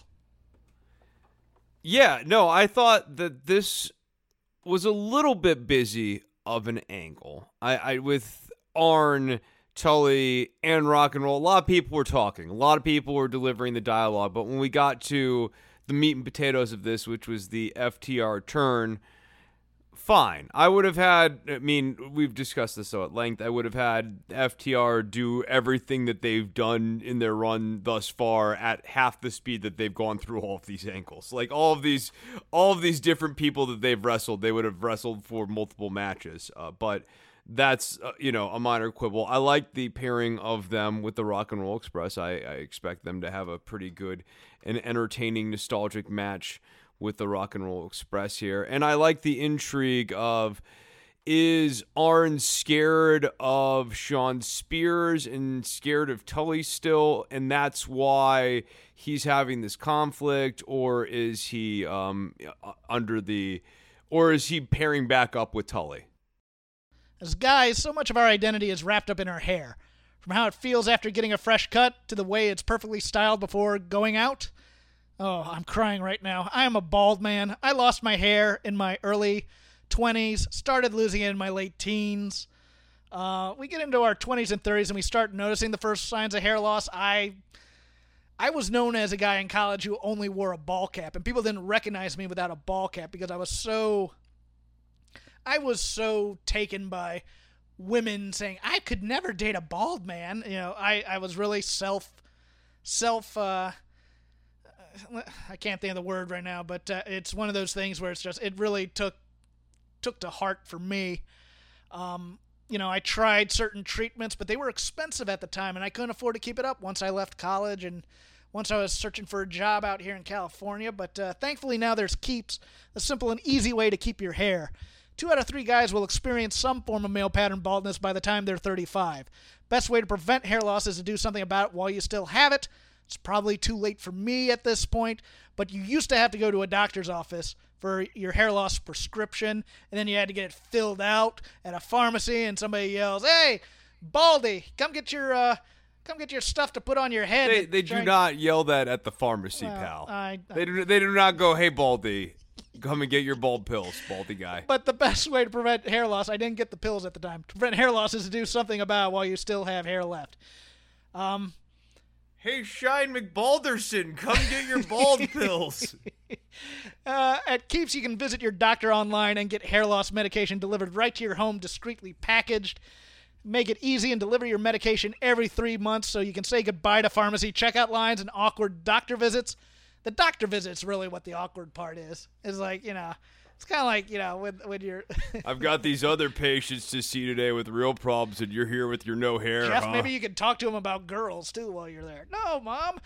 Yeah, no, I thought that this was a little bit busy of an angle. I, I with Arn, Tully, and Rock and Roll, a lot of people were talking. A lot of people were delivering the dialogue. But when we got to the meat and potatoes of this, which was the F T R turn, fine. I would have had, I mean, we've discussed this so at length, I would have had F T R do everything that they've done in their run thus far at half the speed that they've gone through all of these ankles. Like all of these, all of these different people that they've wrestled, they would have wrestled for multiple matches. Uh, but that's, uh, you know, a minor quibble. I like the pairing of them with the Rock and Roll Express. I, I expect them to have a pretty good and entertaining, nostalgic match with the Rock and Roll Express here. And I like the intrigue of, is Arn scared of Sean Spears and scared of Tully still, and that's why he's having this conflict, or is he um, under the, or is he pairing back up with Tully? As guys, so much of our identity is wrapped up in our hair. From how it feels after getting a fresh cut to the way it's perfectly styled before going out. Oh, I'm crying right now. I am a bald man. I lost my hair in my early twenties, started losing it in my late teens. Uh, we get into our twenties and thirties and we start noticing the first signs of hair loss. I I was known as a guy in college who only wore a ball cap, and people didn't recognize me without a ball cap because I was so I was so taken by women saying, I could never date a bald man. You know, I, I was really self, self, uh, I can't think of the word right now, but uh, it's one of those things where it's just, it really took, took to heart for me. Um, you know, I tried certain treatments, but they were expensive at the time, and I couldn't afford to keep it up once I left college and once I was searching for a job out here in California. But uh, thankfully now there's Keeps, a simple and easy way to keep your hair. Two out of three guys will experience some form of male pattern baldness by the time they're thirty-five. Best way to prevent hair loss is to do something about it while you still have it. It's probably too late for me at this point, but you used to have to go to a doctor's office for your hair loss prescription, and then you had to get it filled out at a pharmacy, and somebody yells, "Hey, Baldy, come get your uh, come get your stuff to put on your head." They, they do not yell that at the pharmacy, well, pal. I, I, they do. They do not go, "Hey, Baldy, come and get your bald pills, Baldy guy." But the best way to prevent hair loss, I didn't get the pills at the time, to prevent hair loss is to do something about it while you still have hair left. Um. Hey, Shine McBalderson, come get your bald pills. Uh, at Keeps, you can visit your doctor online and get hair loss medication delivered right to your home, discreetly packaged. Make it easy and deliver your medication every three months so you can say goodbye to pharmacy checkout lines and awkward doctor visits. The doctor visit's really what the awkward part is. It's like, you know, it's kind of like, you know, when, when you're... I've got these other patients to see today with real problems, and you're here with your no hair, Jeff, huh? maybe you can talk to them about girls, too, while you're there. No, Mom.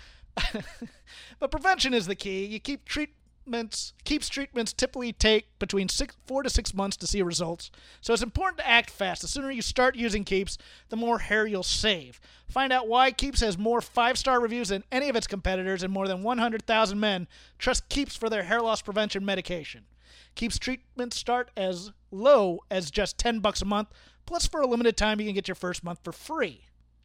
But prevention is the key. You keep treatments... Keeps treatments typically take between six, four to six months to see results. So it's important to act fast. The sooner you start using Keeps, the more hair you'll save. Find out why Keeps has more five-star reviews than any of its competitors, and more than one hundred thousand men trust Keeps for their hair loss prevention medication. Keeps treatments start as low as just ten bucks a month, plus for a limited time you can get your first month for free.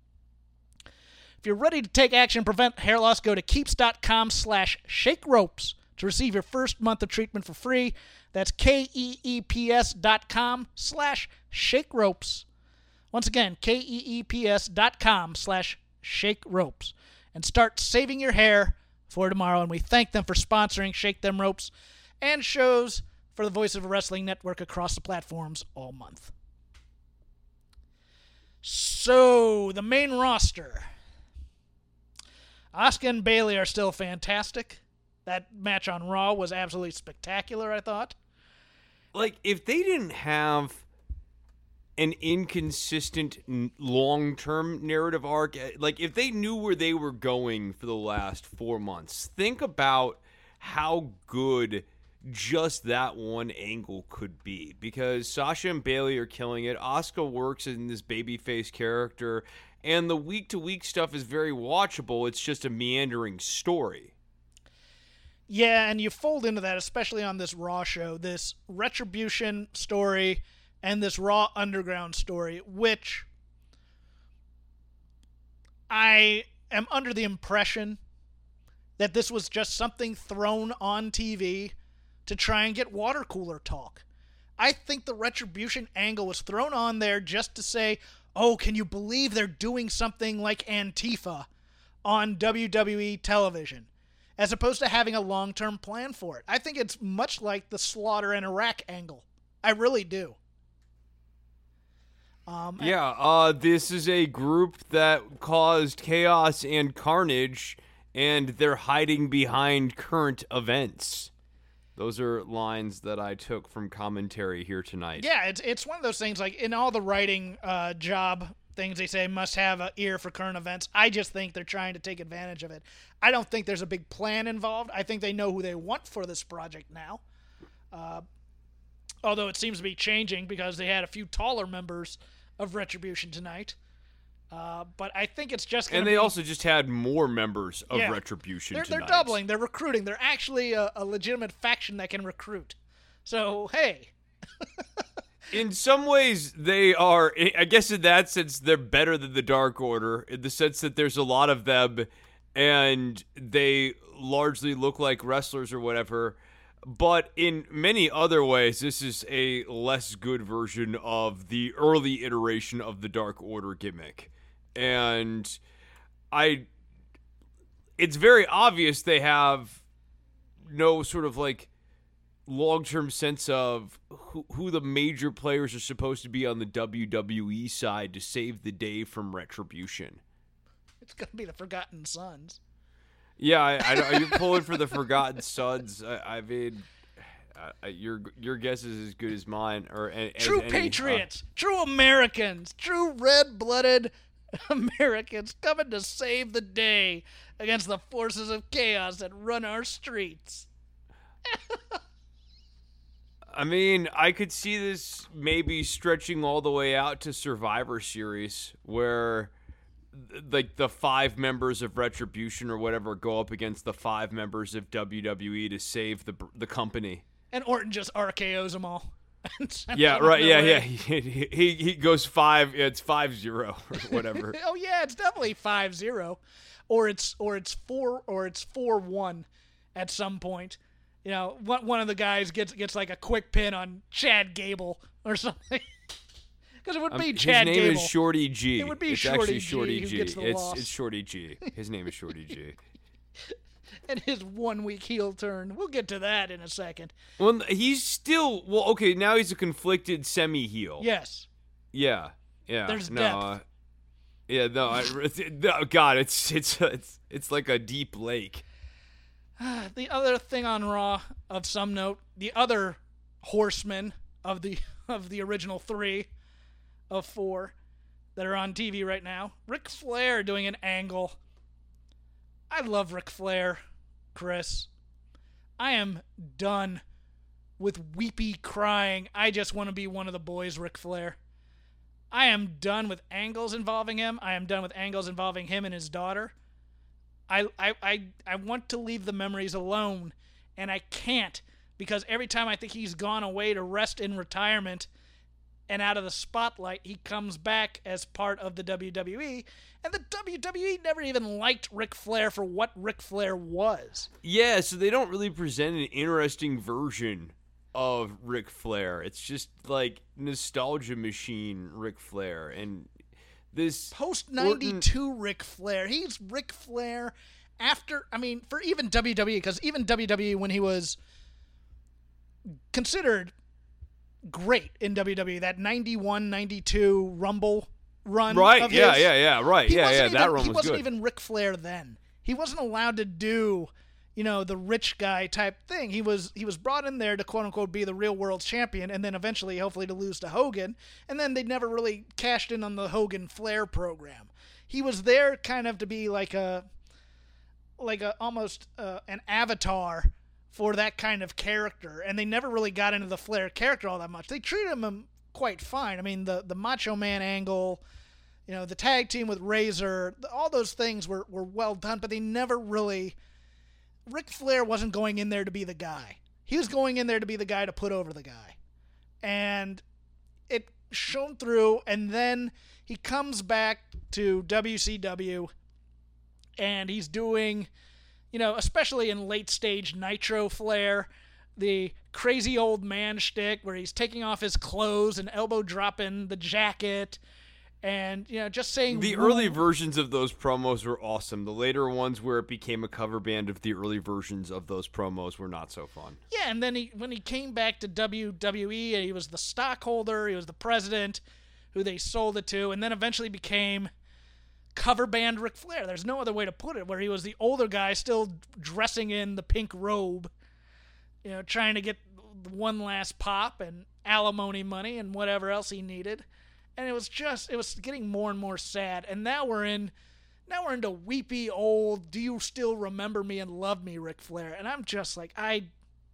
If you're ready to take action and prevent hair loss, go to keeps.com slash shake ropes to receive your first month of treatment for free. That's K-E-E-P-S dot com slash shake ropes. Once again, K-E-E-P-S dot com slash shake ropes. And start saving your hair for tomorrow. And we thank them for sponsoring Shake Them Ropes and shows for the Voice of a Wrestling Network across the platforms all month. So, the main roster. Asuka and Bayley are still fantastic. That match on Raw was absolutely spectacular, I thought. Like, if they didn't have an inconsistent long-term narrative arc, like, if they knew where they were going for the last four months, think about how good just that one angle could be, because Sasha and Bayley are killing it. Asuka works in this babyface character, and the week-to-week stuff is very watchable. It's just a meandering story. Yeah, and you fold into that, especially on this Raw show, this Retribution story and this Raw Underground story, which I am under the impression that this was just something thrown on T V to try and get water cooler talk. I think the Retribution angle was thrown on there just to say, oh, can you believe they're doing something like Antifa on W W E television, as opposed to having a long-term plan for it. I think it's much like the Slaughter in Iraq angle. I really do. Um, yeah, uh, this is a group that caused chaos and carnage, and they're hiding behind current events. Those are lines that I took from commentary here tonight. Yeah, it's it's one of those things, like in all the writing uh, job things they say must have an ear for current events. I just think they're trying to take advantage of it. I don't think there's a big plan involved. I think they know who they want for this project now. Uh, although it seems to be changing because they had a few taller members of Retribution tonight. Uh, but I think it's just going to And they be, also just had more members of yeah, Retribution they're, tonight. They're doubling. They're recruiting. They're actually a, a legitimate faction that can recruit. So, hey. In some ways, they are, I guess in that sense, they're better than the Dark Order, in the sense that there's a lot of them, and they largely look like wrestlers or whatever. But in many other ways, this is a less good version of the early iteration of the Dark Order gimmick. And I, it's very obvious they have no sort of like long-term sense of who, who the major players are supposed to be on the W W E side to save the day from Retribution. It's going to be the Forgotten Sons. Yeah, I, I know you're pulling for the Forgotten Sons. I, I mean, uh, your your guess is as good as mine. Or as true any, patriots, uh, true Americans, true red-blooded Americans coming to save the day against the forces of chaos that run our streets. I mean, I could see this maybe stretching all the way out to Survivor Series, where like the five members of Retribution or whatever go up against the five members of W W E to save the the company. And Orton just R K Os them all. Yeah, right. Yeah, way. yeah. He, he he goes five. It's five zero or whatever. Oh yeah, it's definitely five zero, or it's or it's four or it's four one at some point. You know, one one of the guys gets gets like a quick pin on Chad Gable or something. Because it would be um, Chad Gable. His name Gable. is Shorty G. It would be it's Shorty actually G. Shorty Who G. gets the it's loss. it's Shorty G. His name is Shorty G. And his one week heel turn. We'll get to that in a second. Well, he's still well. Okay, now he's a conflicted semi heel. Yes. Yeah. Yeah. There's no, depth. Uh, yeah. No. I, no. God, it's it's it's it's like a deep lake. The other thing on Raw of some note, the other horsemen of the of the original three of four that are on T V right now, Ric Flair doing an angle. I love Ric Flair, Chris. I am done with weepy crying. I just want to be one of the boys, Ric Flair. I am done with angles involving him. I am done with angles involving him and his daughter. I, I, I, I want to leave the memories alone, and I can't, because every time I think he's gone away to rest in retirement and out of the spotlight, he comes back as part of the W W E, and the W W E never even liked Ric Flair for what Ric Flair was. Yeah, so they don't really present an interesting version of Ric Flair. It's just like nostalgia machine Ric Flair, and this post ninety-two Ric Flair. He's Ric Flair after, I mean, for even W W E, because even W W E, when he was considered great in W W E, that ninety-one ninety-two Rumble run. Right, of yeah, his, yeah, yeah, right. Yeah, yeah, even, that run was good. He wasn't even Ric Flair then. He wasn't allowed to do, you know, the rich guy type thing. He was he was brought in there to quote unquote be the real world champion, and then eventually hopefully to lose to Hogan, and then they never really cashed in on the Hogan Flair program. He was there kind of to be like a like a almost uh, an avatar for that kind of character, and they never really got into the Flair character all that much. They treated him quite fine. I mean, the the Macho Man angle, you know, the tag team with Razor, all those things were, were well done, but they never really... Ric Flair wasn't going in there to be the guy. He was going in there to be the guy to put over the guy. And it shone through, and then he comes back to W C W, and he's doing, you know, especially in late stage Nitro Flair, the crazy old man shtick where he's taking off his clothes and elbow dropping the jacket, and, you know, just saying... The woo. early versions of those promos were awesome. The later ones where it became a cover band of the early versions of those promos were not so fun. Yeah, and then he when he came back to W W E, he was the stockholder, he was the president, who they sold it to, and then eventually became cover band Ric Flair. There's no other way to put it, where he was the older guy still dressing in the pink robe, you know, trying to get one last pop and alimony money and whatever else he needed. And it was just, it was getting more and more sad. And now we're in, now we're into weepy old, do you still remember me and love me, Ric Flair? And I'm just like, I,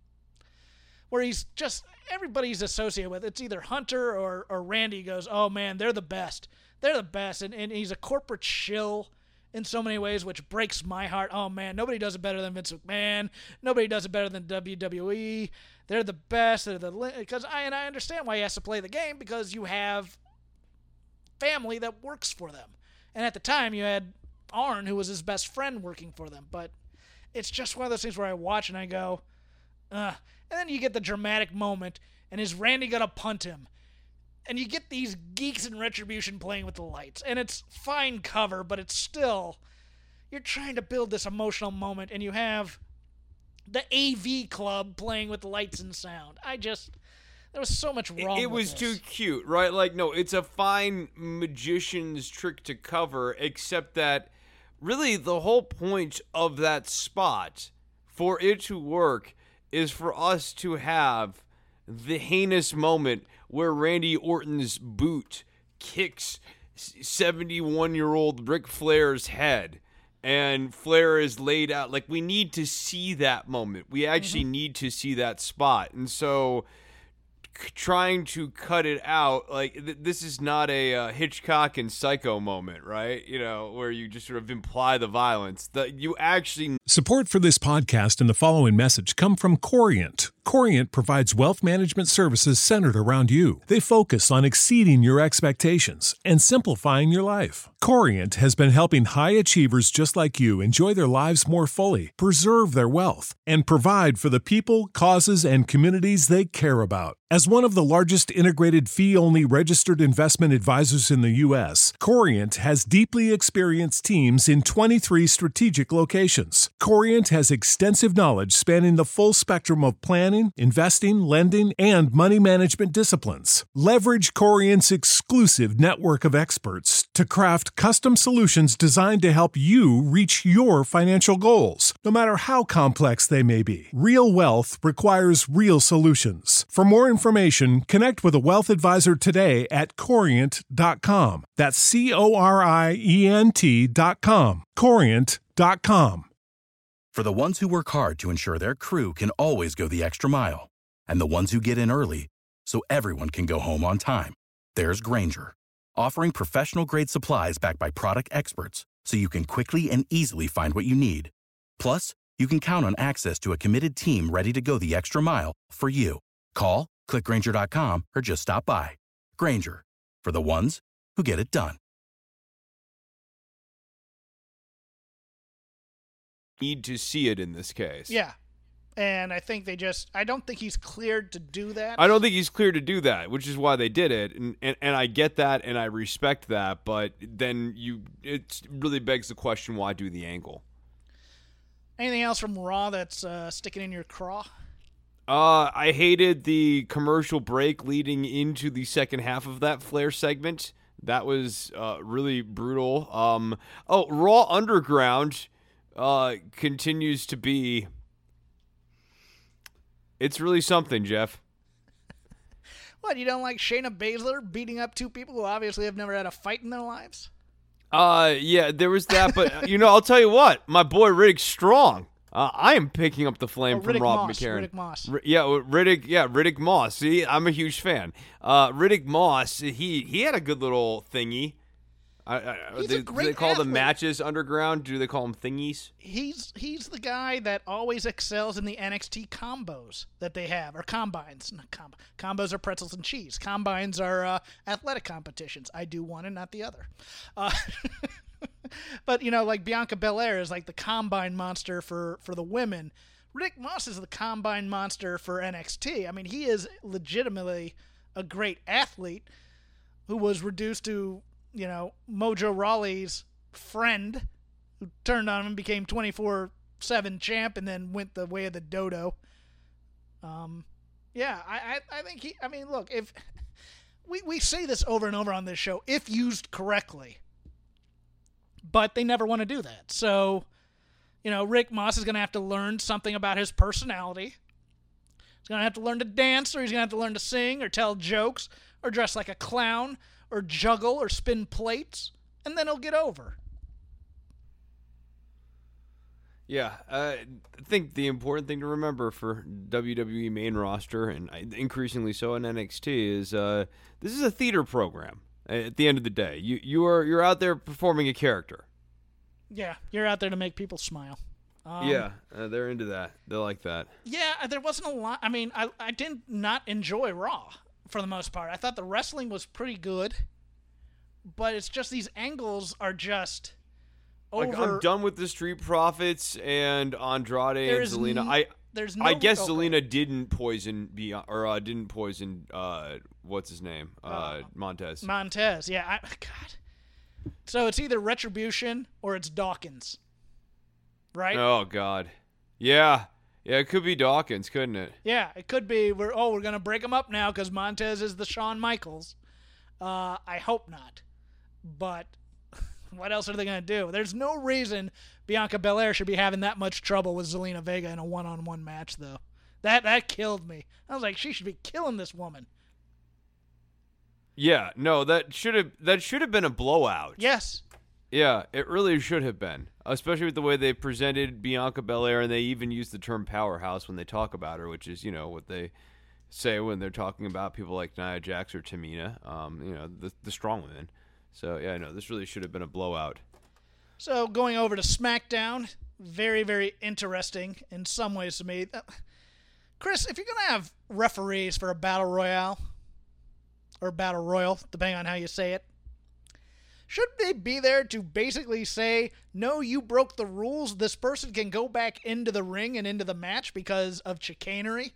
where he's just, everybody's associated with, it's either Hunter or, or Randy goes, oh man, they're the best. They're the best. And, and he's a corporate shill in so many ways, which breaks my heart. Oh man, nobody does it better than Vince McMahon. Nobody does it better than W W E. They're the best. They're the, because I, and I understand why he has to play the game, because you have family that works for them. And at the time you had Arn, who was his best friend, working for them. But it's just one of those things where I watch and I go, ugh. And then you get the dramatic moment, and is Randy gonna punt him? And you get these geeks in Retribution playing with the lights, and it's fine cover, but it's still, you're trying to build this emotional moment, and you have the A V Club playing with the lights and sound. I just, there was so much wrong It, it with was this. too cute, right? Like, no, it's a fine magician's trick to cover, except that really the whole point of that spot, for it to work, is for us to have the heinous moment where Randy Orton's boot kicks seventy-one-year-old Ric Flair's head, and Flair is laid out. Like, we need to see that moment. We actually mm-hmm. need to see that spot. And so c- trying to cut it out, like, th- this is not a uh, Hitchcock and Psycho moment, right? You know, where you just sort of imply the violence. The, you actually... Support for this podcast and the following message come from Corient. Corient provides wealth management services centered around you. They focus on exceeding your expectations and simplifying your life. Corient has been helping high achievers just like you enjoy their lives more fully, preserve their wealth, and provide for the people, causes, and communities they care about. As one of the largest integrated fee-only registered investment advisors in the U S, Corient has deeply experienced teams in twenty-three strategic locations. Corient has extensive knowledge spanning the full spectrum of planning, investing, lending, and money management disciplines. Leverage Corient's exclusive network of experts to craft custom solutions designed to help you reach your financial goals, no matter how complex they may be. Real wealth requires real solutions. For more information, connect with a wealth advisor today at corient dot com. That's C O R I E N T dot com. corient dot com. For the ones who work hard to ensure their crew can always go the extra mile, and the ones who get in early so everyone can go home on time, there's Grainger, offering professional-grade supplies backed by product experts so you can quickly and easily find what you need. Plus, you can count on access to a committed team ready to go the extra mile for you. Call, click Grainger dot com, or just stop by. Grainger, for the ones who get it done. Need to see it in this case. Yeah. And I think they just, I don't think he's cleared to do that. I don't think he's cleared to do that, which is why they did it. And, and, and I get that and I respect that. But then you, it really begs the question, why do the angle? Anything else from Raw that's uh, sticking in your craw? Uh, I hated the commercial break leading into the second half of that Flair segment. That was uh, really brutal. Um, oh, Raw Underground uh, continues to be... It's really something, Jeff. What, you don't like Shayna Baszler beating up two people who obviously have never had a fight in their lives? Uh, yeah, there was that, but, you know, I'll tell you what. My boy Riddick Strong. Uh, I am picking up the flame oh, from Riddick Rob Moss, McCarran. Riddick Moss. R- yeah, Riddick. Yeah, Riddick Moss. See, I'm a huge fan. Uh, Riddick Moss. He he had a good little thingy. I, I, He's they, a great do they call athlete. the matches underground? Do they call them thingies? He's he's the guy that always excels in the N X T combos that they have, or combines. Not com- combos are pretzels and cheese. Combines are uh, athletic competitions. I do one and not the other. Uh, but, you know, like Bianca Belair is like the combine monster for, for the women. Riddick Moss is the combine monster for N X T. I mean, he is legitimately a great athlete who was reduced to, you know, Mojo Rawley's friend, who turned on him and became twenty-four seven champ and then went the way of the dodo. Um, yeah, I, I, I think he, I mean, look, if we, we say this over and over on this show, if used correctly, but they never want to do that. So, you know, Rick Moss is going to have to learn something about his personality. He's going to have to learn to dance, or he's going to have to learn to sing or tell jokes or dress like a clown or juggle or spin plates, and then he'll get over. Yeah, uh, I think the important thing to remember for W W E main roster, and increasingly so in N X T, is uh, this is a theater program. At the end of the day, you you are you're out there performing a character. Yeah, you're out there to make people smile. Um, yeah, uh, they're into that. They like that. Yeah, there wasn't a lot. I mean, I I did not enjoy Raw for the most part. I thought the wrestling was pretty good, but it's just these angles are just over. Like, I'm done with the Street Profits and Andrade There's and Zelina. n- I there's no I guess okay. Zelina didn't poison Beyond, or uh, didn't poison uh, what's his name uh, Uh, Montez. Montez, yeah. I, God. So it's either Retribution or it's Dawkins, right? Oh God, yeah. Yeah, it could be Dawkins, couldn't it? Yeah, it could be. We're oh, we're gonna break him up now because Montez is the Shawn Michaels. Uh, I hope not, but what else are they gonna do? There's no reason Bianca Belair should be having that much trouble with Zelina Vega in a one-on-one match, though. That that killed me. I was like, she should be killing this woman. Yeah, no, that should have that should have been a blowout. Yes. Yeah, it really should have been, especially with the way they presented Bianca Belair, and they even used the term powerhouse when they talk about her, which is, you know, what they say when they're talking about people like Nia Jax or Tamina, um, you know, the the strong women. So, yeah, no, this really should have been a blowout. So, going over to SmackDown, very, very interesting in some ways to me. Uh, Chris, if you're going to have referees for a Battle Royale, or Battle Royal, depending on how you say it, shouldn't they be there to basically say, no, you broke the rules, this person can go back into the ring and into the match because of chicanery?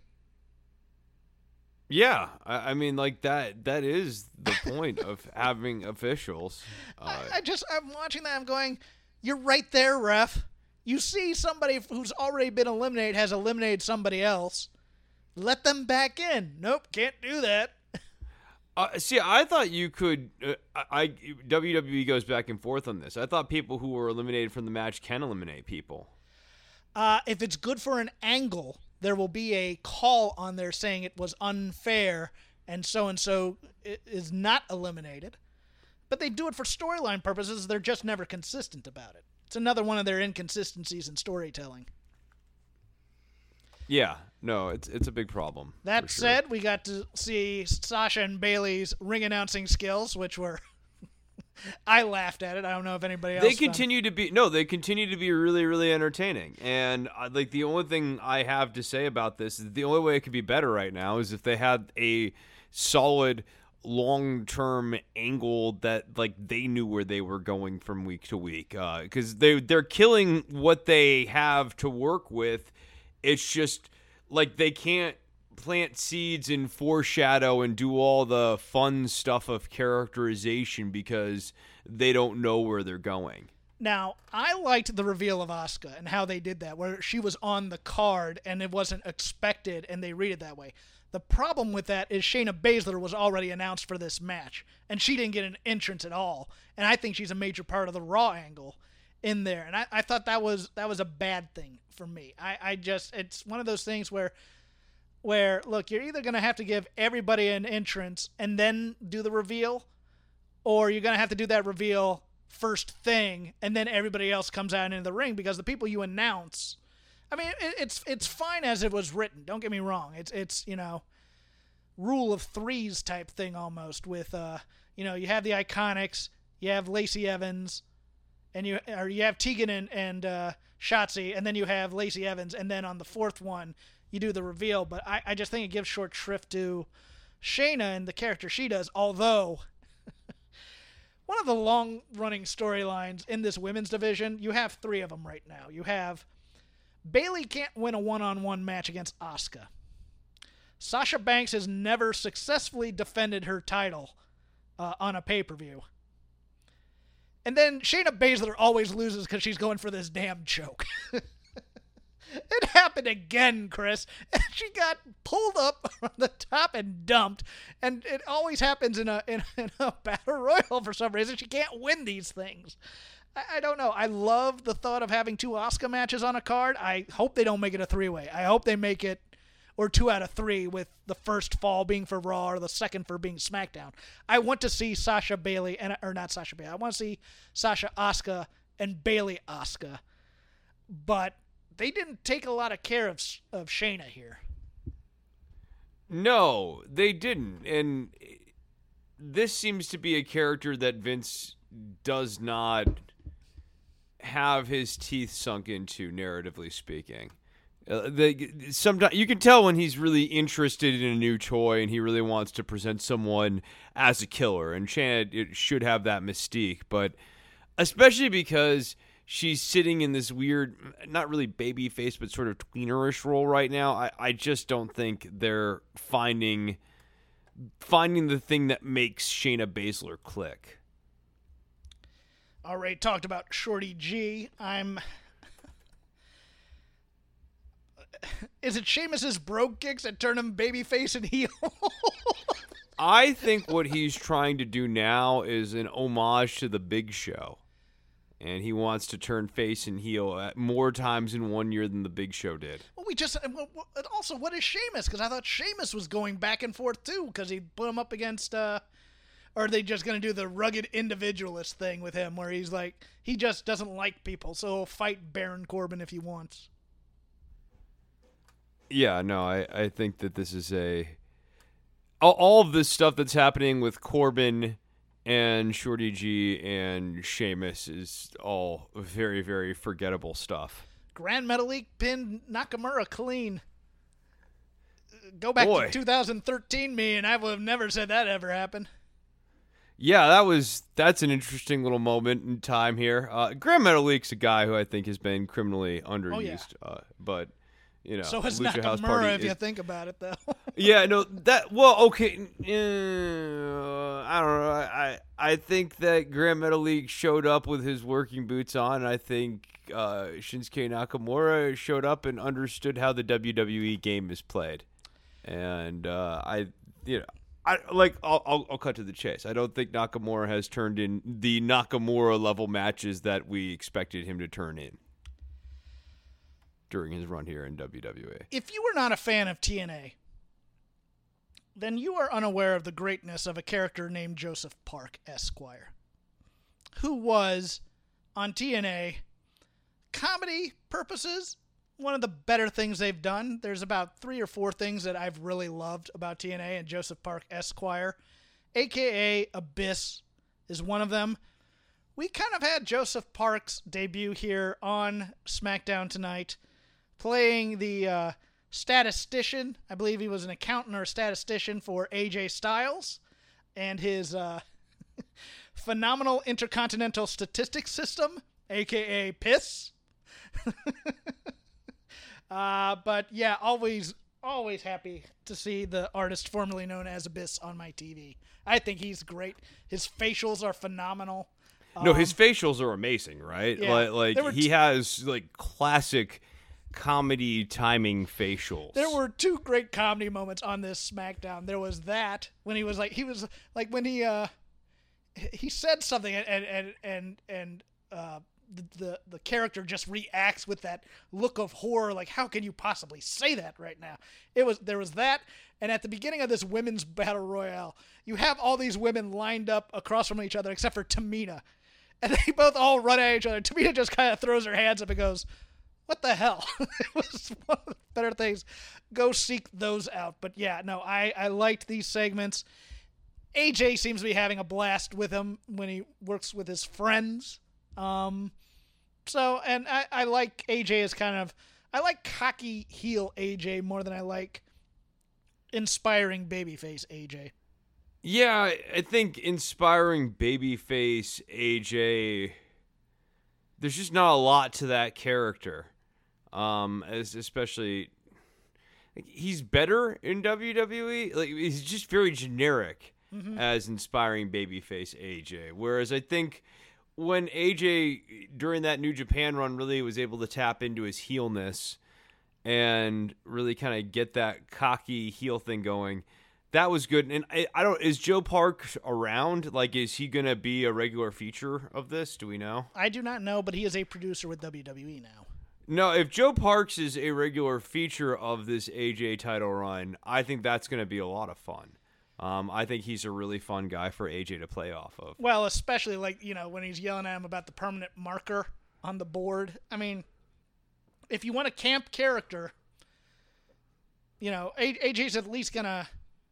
Yeah, I, I mean, like, that that is the point of having officials. Uh, I, I just, I'm watching that, I'm going, you're right there, ref. You see somebody who's already been eliminated has eliminated somebody else. Let them back in. Nope, can't do that. Uh, see, I thought you could. Uh, I, I W W E goes back and forth on this. I thought people who were eliminated from the match can eliminate people. Uh, if it's good for an angle, there will be a call on there saying it was unfair, and so and so is not eliminated. But they do it for storyline purposes. They're just never consistent about it. It's another one of their inconsistencies in storytelling. Yeah, no, it's it's a big problem. That sure. said, we got to see Sasha and Bayley's ring announcing skills, which were I laughed at it. I don't know if anybody else. They continue to be no, they continue to be really, really entertaining. And uh, like the only thing I have to say about this is the only way it could be better right now is if they had a solid long-term angle that like they knew where they were going from week to week. Because uh, they they're killing what they have to work with. It's just like they can't plant seeds and foreshadow and do all the fun stuff of characterization because they don't know where they're going. Now, I liked the reveal of Asuka and how they did that, where she was on the card and it wasn't expected and they read it that way. The problem with that is Shayna Baszler was already announced for this match, and she didn't get an entrance at all. And I think she's a major part of the Raw angle in there. And I, I thought that was that was a bad thing for me. I, I just, it's one of those things where, where look, you're either going to have to give everybody an entrance and then do the reveal, or you're going to have to do that reveal first thing, and then everybody else comes out into the ring, because the people you announce, I mean, it, it's it's fine as it was written. Don't get me wrong. It's it's you know, rule of threes type thing almost. With uh, you know, you have the Iconics, you have Lacey Evans, and you or you have Tegan and and uh, Shotzi, and then you have Lacey Evans, and then on the fourth one you do the reveal. But I I just think it gives short shrift to Shayna and the character she does. Although one of the long-running storylines in this women's division, you have three of them right now. You have Bayley can't win a one-on-one match against Asuka. Sasha Banks has never successfully defended her title uh, on a pay-per-view. And then Shayna Baszler always loses because she's going for this damn choke. It happened again, Chris. And she got pulled up on the top and dumped. And it always happens in a in, in a battle royal for some reason. She can't win these things. I, I don't know. I love the thought of having two Asuka matches on a card. I hope they don't make it a three-way. I hope they make it, or two out of three, with the first fall being for Raw or the second for being SmackDown. I want to see Sasha Bayley, and or not Sasha Bayley. I want to see Sasha Asuka and Bayley Asuka. But they didn't take a lot of care of of Shayna here. No, they didn't. And this seems to be a character that Vince does not have his teeth sunk into, narratively speaking. Uh, the, sometimes you can tell when he's really interested in a new toy and he really wants to present someone as a killer. And Shayna it should have that mystique, but especially because she's sitting in this weird, not really baby face, but sort of tweenerish role right now. I, I just don't think they're finding finding the thing that makes Shayna Baszler click. Already talked about Shorty G. I'm is it Sheamus's brogue kicks that turn him babyface and heel? I think what he's trying to do now is an homage to the Big Show. And he wants to turn face and heel at more times in one year than the Big Show did. Well, we just and also, what is Sheamus? Because I thought Sheamus was going back and forth too, because he put him up against. Uh, or are they just going to do the rugged individualist thing with him, where he's like he just doesn't like people, so he'll fight Baron Corbin if he wants. Yeah, no, I, I think that this is a all, all of this stuff that's happening with Corbin and Shorty G and Sheamus is all very, very forgettable stuff. Grand Metalik pinned Nakamura clean. Go back Boy. to two thousand thirteen, me, and I would have never said that ever happened. Yeah, that was that's an interesting little moment in time here. Uh, Grand Metalik's a guy who I think has been criminally underused, Oh, yeah. uh, but you know, So is Lucha House Nakamura, Party if you is- think about it, though. Yeah, no, that well, okay. Uh, I don't know. I I think that Grand Metalik showed up with his working boots on. I think uh, Shinsuke Nakamura showed up and understood how the W W E game is played, and uh, I, you know, I like. I'll, I'll I'll cut to the chase. I don't think Nakamura has turned in the Nakamura level matches that we expected him to turn in during his run here in W W E. If you were not a fan of T N A, then you are unaware of the greatness of a character named Joseph Park, Esquire, who was, on T N A, comedy purposes, one of the better things they've done. There's about three or four things that I've really loved about T N A, and Joseph Park, Esquire, a k a. Abyss, is one of them. We kind of had Joseph Park's debut here on SmackDown tonight, playing the uh, statistician. I believe he was an accountant or a statistician for A J Styles and his uh, phenomenal intercontinental statistics system, a k a. Piss. uh, but yeah, always, always happy to see the artist formerly known as Abyss on my T V. I think he's great. His facials are phenomenal. No, his facials are amazing, right? yeah. Like, like There were he t- has like classic comedy timing facials. There were two great comedy moments on this SmackDown. There was that when he was like he was like when he uh he said something and and and and uh the the, the character just reacts with that look of horror, like how can you possibly say that right now? It was there was that, and at the beginning of this women's battle royale, you have all these women lined up across from each other except for Tamina. And they both all run at each other. Tamina just kind of throws her hands up and goes, "What the hell?" It was one of the better things. Go seek those out. But yeah, no, I, I liked these segments. A J seems to be having a blast with him when he works with his friends. Um, so, and I, I like A J as kind of, I like cocky heel A J more than I like inspiring babyface A J. Yeah, I think inspiring babyface A J, there's just not a lot to that character. Um, as especially, like, he's better in W W E. Like, he's just very generic Mm-hmm. as inspiring babyface A J. Whereas I think when A J during that New Japan run really was able to tap into his heelness and really kind of get that cocky heel thing going, that was good. And I, I don't, is Joe Park around? Like, is he going to be a regular feature of this? Do we know? I do not know, but he is a producer with W W E now. No, if Joe Parks is a regular feature of this A J title run, I think that's going to be a lot of fun. Um, I think he's a really fun guy for A J to play off of. Well, especially like, you know, when he's yelling at him about the permanent marker on the board. I mean, if you want a camp character, you know, A- AJ's at least gonna.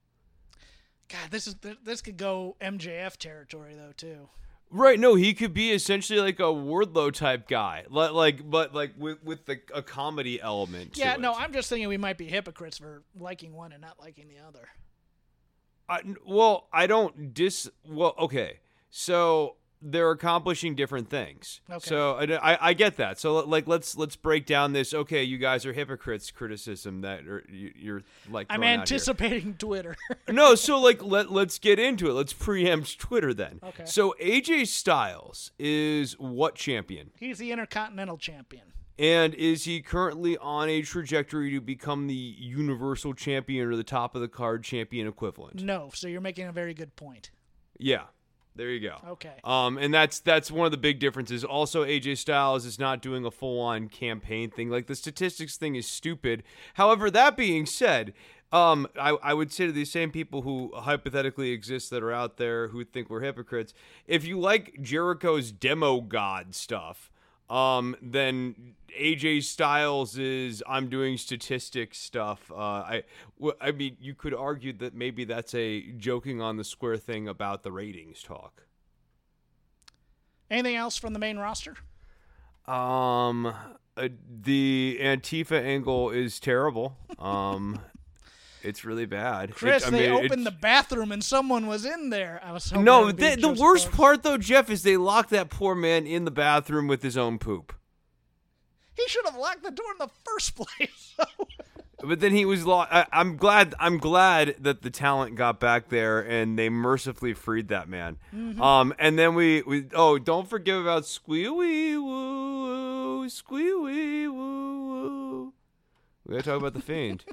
God, this is this could go M J F territory though too. Right, no, he could be essentially like a Wardlow type guy, like, like but like with with the, a comedy element. Yeah, to no, it. I'm just thinking we might be hypocrites for liking one and not liking the other. I, well, I don't dis. Well, okay, so they're accomplishing different things. Okay. So I, I, I get that. So like let's let's break down this. Okay, you guys are hypocrites. Criticism that are, you, you're like. I'm throwing out here. anticipating Twitter. No, so like let let's get into it. Let's preempt Twitter then. Okay. So A J Styles is what champion? He's the Intercontinental Champion. And is he currently on a trajectory to become the Universal Champion or the top of the card champion equivalent? No, so you're making a very good point. Yeah. There you go. Okay. Um, and that's that's one of the big differences. Also, A J Styles is not doing a full-on campaign thing. Like, the statistics thing is stupid. However, that being said, um, I, I would say to these same people who hypothetically exist that are out there who think we're hypocrites, if you like Jericho's demo god stuff, um, then A J Styles is I'm doing statistics stuff. Uh, I, w- I mean, you could argue that maybe that's a joking on the square thing about the ratings talk. Anything else from the main roster? Um, uh, the Antifa angle is terrible. Um, it's really bad. Chris, it, I they mean, opened the bathroom and someone was in there. I was hoping No, that would be the, the just worst bugs. part though, Jeff, is they locked that poor man in the bathroom with his own poop. He should have locked the door in the first place. But then he was locked. I, I'm glad. I'm glad that the talent got back there and they mercifully freed that man. Mm-hmm. Um, and then we, we oh, don't forget about squeewee woo, squeewee woo woo. We gotta talk about the Fiend.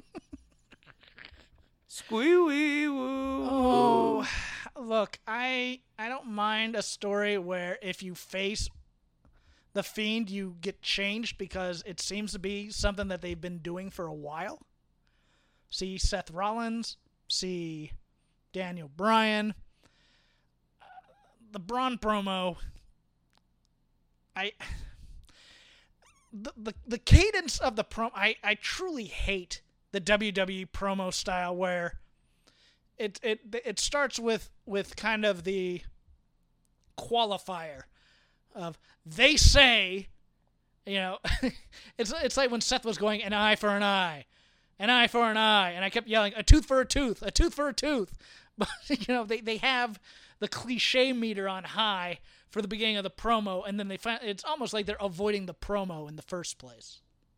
Squeewee woo. Oh, look, I I don't mind a story where if you face the Fiend, you get changed because it seems to be something that they've been doing for a while. See Seth Rollins, see Daniel Bryan. The Braun promo, I the the, the cadence of the promo, I, I truly hate the W W E promo style where it it it starts with with kind of the qualifier of they say, you know, it's it's like when Seth was going an eye for an eye, an eye for an eye, and I kept yelling a tooth for a tooth, a tooth for a tooth. But you know, they they have the cliche meter on high for the beginning of the promo, and then they find it's almost like they're avoiding the promo in the first place.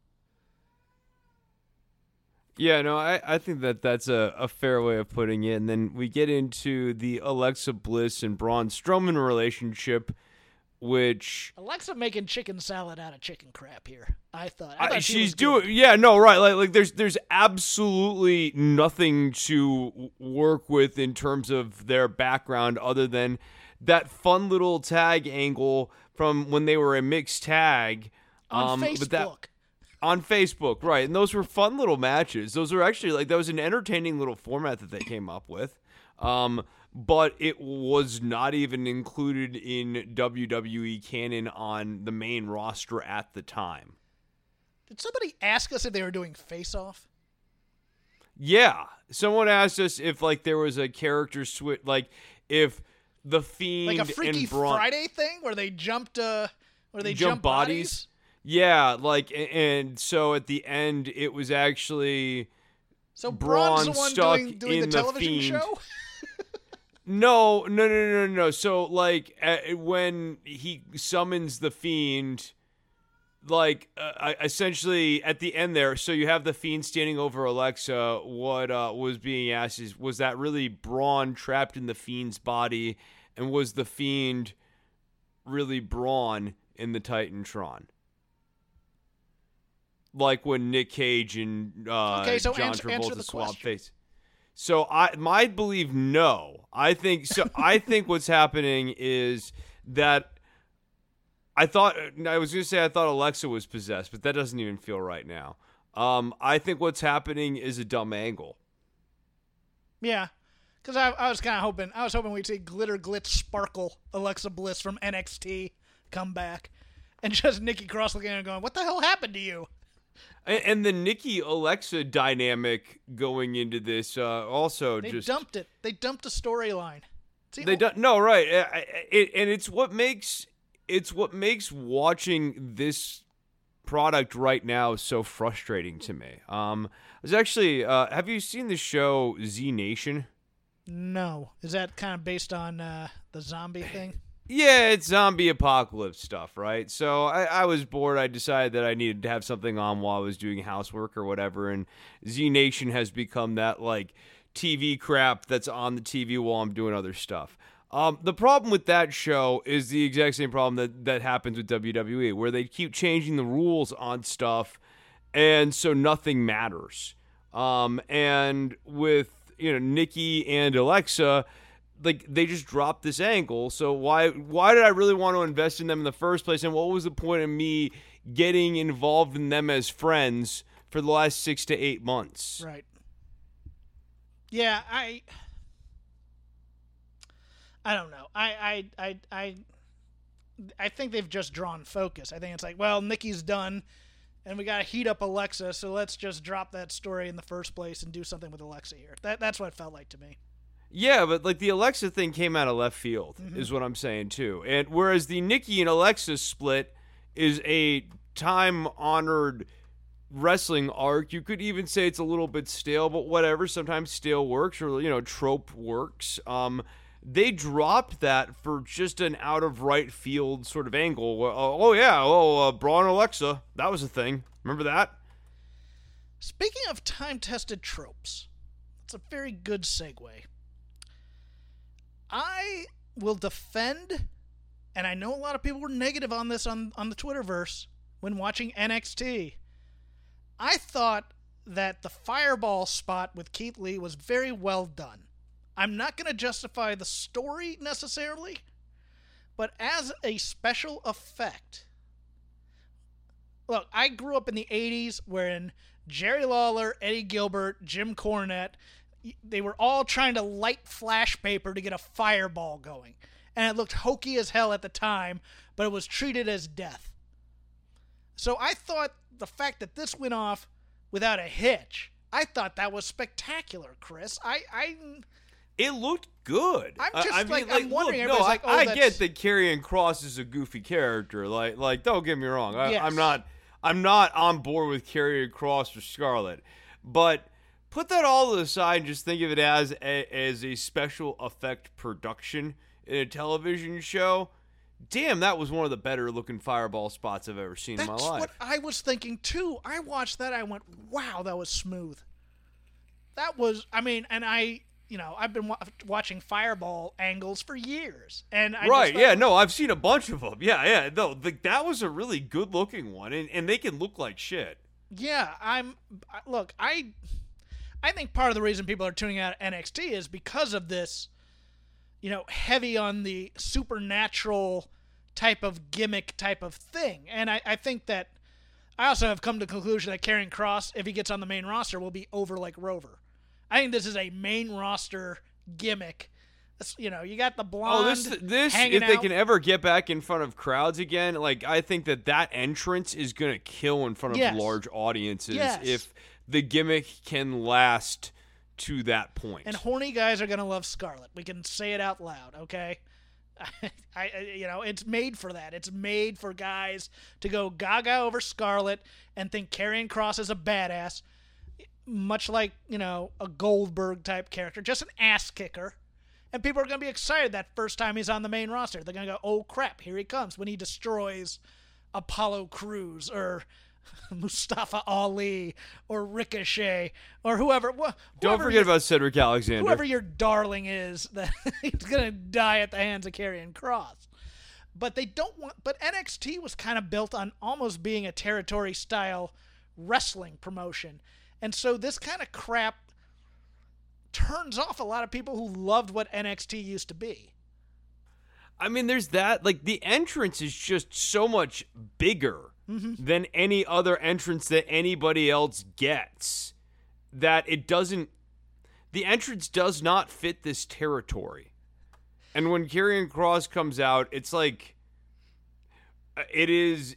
Yeah, no, I, I think that that's a, a fair way of putting it. And then we get into the Alexa Bliss and Braun Strowman relationship, which Alexa making chicken salad out of chicken crap here. I thought, I thought I, she she's was good. doing. Yeah, no, right. Like, like there's there's absolutely nothing to work with in terms of their background other than that fun little tag angle from when they were a mixed tag on um, Facebook. But that, on Facebook, right. And those were fun little matches. Those were actually, like, that was an entertaining little format that they came up with. Um, but it was not even included in W W E canon on the main roster at the time. Did somebody ask us if they were doing Face Off? Yeah. Someone asked us if, like, there was a character switch, like, if the Fiend Like a Freaky and Braun... Friday thing where they jumped, uh, where they jump jumped bodies? bodies? Yeah, like, and so at the end, it was actually So Braun Braun's the one stuck doing, doing the in the television Fiend. show? No, no, no, no, no. So, like, uh, when he summons the Fiend, like, uh, essentially at the end there, so you have the Fiend standing over Alexa. What uh, was being asked is, was that really Braun trapped in the Fiend's body? And was the Fiend really Braun in the Titantron? Like when Nick Cage and uh, Okay, so John answer- answer Travolta the swap question. face. So I might believe no. I think so. I think what's happening is that I thought I was going to say I thought Alexa was possessed, but that doesn't even feel right now. Um, I think what's happening is a dumb angle. Yeah, because I, I was kind of hoping I was hoping we'd see glitter, glitz, sparkle Alexa Bliss from N X T come back, and just Nikki Cross looking at her going, "What the hell happened to you?" And, and the Nikki Alexa dynamic going into this uh, also They just dumped it. They dumped a storyline. See, They don't. No, right. I- I- It, and it's what makes it's what makes watching this product right now so frustrating to me. Um, I was actually. Uh, have you seen the show Z Nation? No, is that kind of based on uh, the zombie thing? Yeah, it's zombie apocalypse stuff, right? So I, I was bored. I decided that I needed to have something on while I was doing housework or whatever. And Z Nation has become that like T V crap that's on the T V while I'm doing other stuff. Um, the problem with that show is the exact same problem that, that happens with W W E, where they keep changing the rules on stuff, and so nothing matters. Um, and with, you know, Nikki and Alexa, like, they just dropped this angle. So why why did I really want to invest in them in the first place? And what was the point of me getting involved in them as friends for the last six to eight months? Right. Yeah, I I don't know. I I I I I think they've just drawn focus. I think it's like, well, Nikki's done, and we got to heat up Alexa, so let's just drop that story in the first place and do something with Alexa here. That That's what it felt like to me. Yeah, but like the Alexa thing came out of left field, mm-hmm. is what I'm saying too. And whereas the Nikki and Alexa split is a time-honored wrestling arc, you could even say it's a little bit stale, but whatever. Sometimes stale works, or, you know, trope works. Um, they dropped that for just an out of right field sort of angle. Oh, oh yeah, oh uh, Braun and Alexa, that was a thing. Remember that? Speaking of time-tested tropes, that's a very good segue. I will defend, and I know a lot of people were negative on this on, on the Twitterverse when watching N X T. I thought that the fireball spot with Keith Lee was very well done. I'm not going to justify the story necessarily, but as a special effect. Look, I grew up in the eighties wherein Jerry Lawler, Eddie Gilbert, Jim Cornette, they were all trying to light flash paper to get a fireball going. And it looked hokey as hell at the time, but it was treated as death. So I thought the fact that this went off without a hitch, I thought that was spectacular, Chris. I... I It looked good. I'm just I, I like, mean, like, I'm wondering. Look, no, like, oh, I, that's... I get that Karrion Kross is a goofy character. Like, like, don't get me wrong. I, yes. I'm not, I'm not on board with Karrion Kross or Scarlett. But put that all to the side and just think of it as a, as a special effect production in a television show. Damn, that was one of the better looking fireball spots I've ever seen That's in my life. That's what I was thinking too. I watched that. I went, wow, that was smooth. That was, I mean, and I, you know, I've been wa- watching fireball angles for years. And I Right, just yeah, was, no, I've seen a bunch of them. Yeah, yeah, no, the, that was a really good looking one, and, and they can look like shit. Yeah, I'm, look, I, I think part of the reason people are tuning out N X T is because of this, you know, heavy on the supernatural type of gimmick type of thing. And I, I think that I also have come to the conclusion that Karrion Kross, if he gets on the main roster, will be over like Rover. I think this is a main roster gimmick. It's, you know, you got the blonde. Oh, this, this hanging if they out. can ever get back in front of crowds again, like, I think that that entrance is going to kill in front of Yes. large audiences Yes. if the gimmick can last to that point. And horny guys are going to love Scarlett. We can say it out loud, okay? I, I, you know, it's made for that. It's made for guys to go gaga over Scarlett and think Karrion Kross is a badass, much like, you know, a Goldberg type character, just an ass kicker. And people are going to be excited that first time he's on the main roster. They're going to go, oh crap, here he comes, when he destroys Apollo Crews or Mustafa Ali or Ricochet or whoever. Wh- Don't whoever forget about Cedric Alexander. Whoever your darling is that he's going to die at the hands of Karrion Kross. But they don't want, but N X T was kind of built on almost being a territory style wrestling promotion. And so this kind of crap turns off a lot of people who loved what N X T used to be. I mean, there's that. Like, the entrance is just so much bigger mm-hmm. than any other entrance that anybody else gets that it doesn't. The entrance does not fit this territory. And when Karrion Kross comes out, it's like. It is.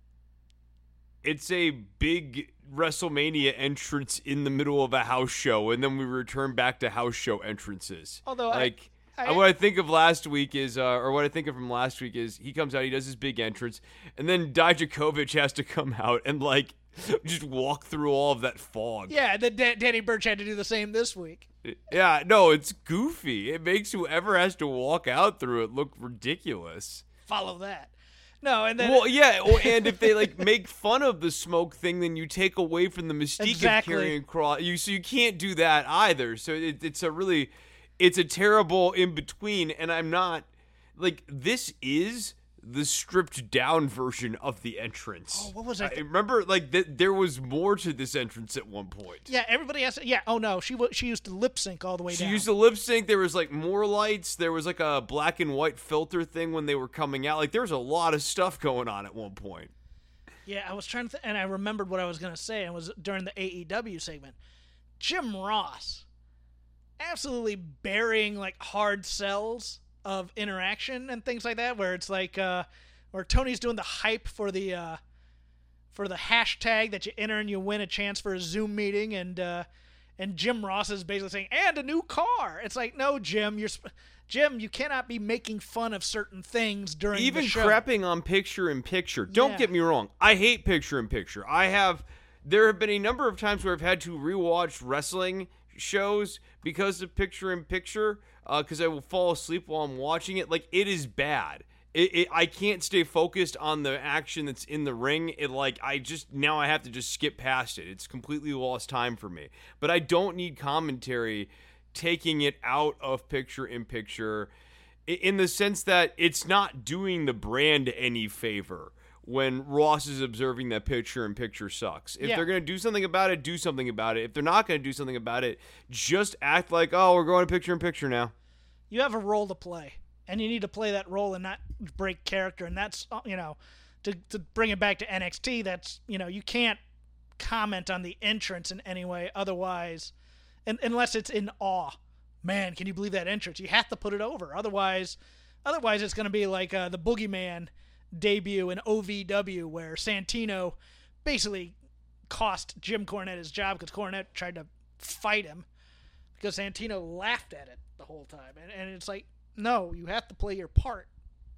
It's a big WrestleMania entrance in the middle of a house show, and then we return back to house show entrances. Although, like. I, I, what I think of last week is, uh, or what I think of from last week is, he comes out, he does his big entrance, and then Dijakovic has to come out and, like, just walk through all of that fog. Yeah, then D- Danny Burch had to do the same this week. Yeah, no, it's goofy. It makes whoever has to walk out through it look ridiculous. Follow that. No, and then well, yeah, and if they like make fun of the smoke thing, then you take away from the mystique exactly. of Karrion Kross. You so you can't do that either. So it, it's a really it's a terrible in between, and I'm not like this is the stripped down version of the entrance. Oh, what was that? I remember like th- there was more to this entrance at one point. Yeah, everybody has. To, yeah. Oh no, she w- she used to lip sync all the way She down. used to lip sync. There was like more lights. There was like a black and white filter thing when they were coming out. Like there was a lot of stuff going on at one point. Yeah, I was trying to, th- and I remembered what I was gonna say. And it was during the A E W segment. Jim Ross, absolutely burying like hard sells of interaction and things like that, where it's like, uh, where Tony's doing the hype for the, uh, for the hashtag that you enter and you win a chance for a Zoom meeting, and uh, and Jim Ross is basically saying, and a new car. It's like, no, Jim, you're, sp- Jim, you cannot be making fun of certain things during Even the show. crapping on picture in picture. Don't Yeah. get me wrong. I hate picture in picture. I have. There have been a number of times where I've had to rewatch wrestling shows because of picture in picture, because uh, I will fall asleep while I'm watching it. Like, it is bad. It, it, I can't stay focused on the action that's in the ring. It like I just now I have to just skip past it. It's completely lost time for me. But I don't need commentary taking it out of picture in picture, in the sense that it's not doing the brand any favor when Ross is observing that picture in picture sucks. If Yeah. they're going to do something about it, do something about it. If they're not going to do something about it, just act like, oh, we're going to picture in picture now. You have a role to play, and you need to play that role and not break character. And that's, uh, you know, to to bring it back to N X T, that's, you know, you can't comment on the entrance in any way otherwise, and, unless it's in awe. Man, can you believe that entrance? You have to put it over. Otherwise, otherwise it's going to be like uh, the Boogeyman debut in O V W, where Santino basically cost Jim Cornette his job because Cornette tried to fight him because Santino laughed at it the whole time. And, and it's like, no, you have to play your part.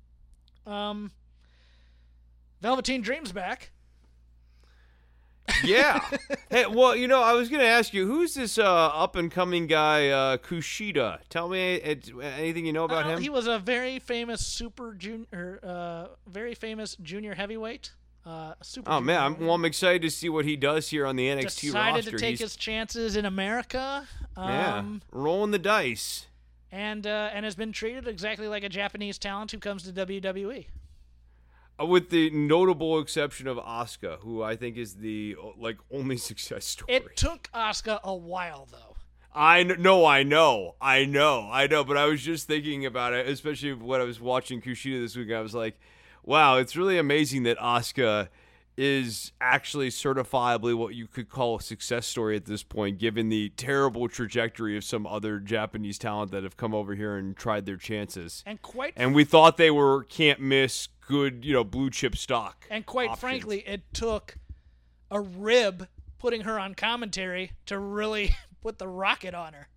Um, Velveteen Dream's back. Yeah. Hey, well, you know, I was going to ask you, who's this uh, up-and-coming guy, uh, Kushida? Tell me uh, anything you know about Uh, him? He was a very famous super junior, uh, very famous junior heavyweight. Uh, super Oh, man. I'm, junior well, I'm excited to see what he does here on the N X T decided roster. to take He's, his chances in America. Um, yeah, rolling the dice. and uh, and has been treated exactly like a Japanese talent who comes to W W E. Uh, with the notable exception of Asuka, who I think is the like only success story. It took Asuka a while, though. I kn- no, I know, I know, I know, but I was just thinking about it, especially when I was watching Kushida this week. I was like, wow, it's really amazing that Asuka is actually certifiably what you could call a success story at this point, given the terrible trajectory of some other Japanese talent that have come over here and tried their chances. And quite And we thought they were can't miss good, you know, blue chip stock. and quite options. frankly, it took a rib putting her on commentary to really put the rocket on her.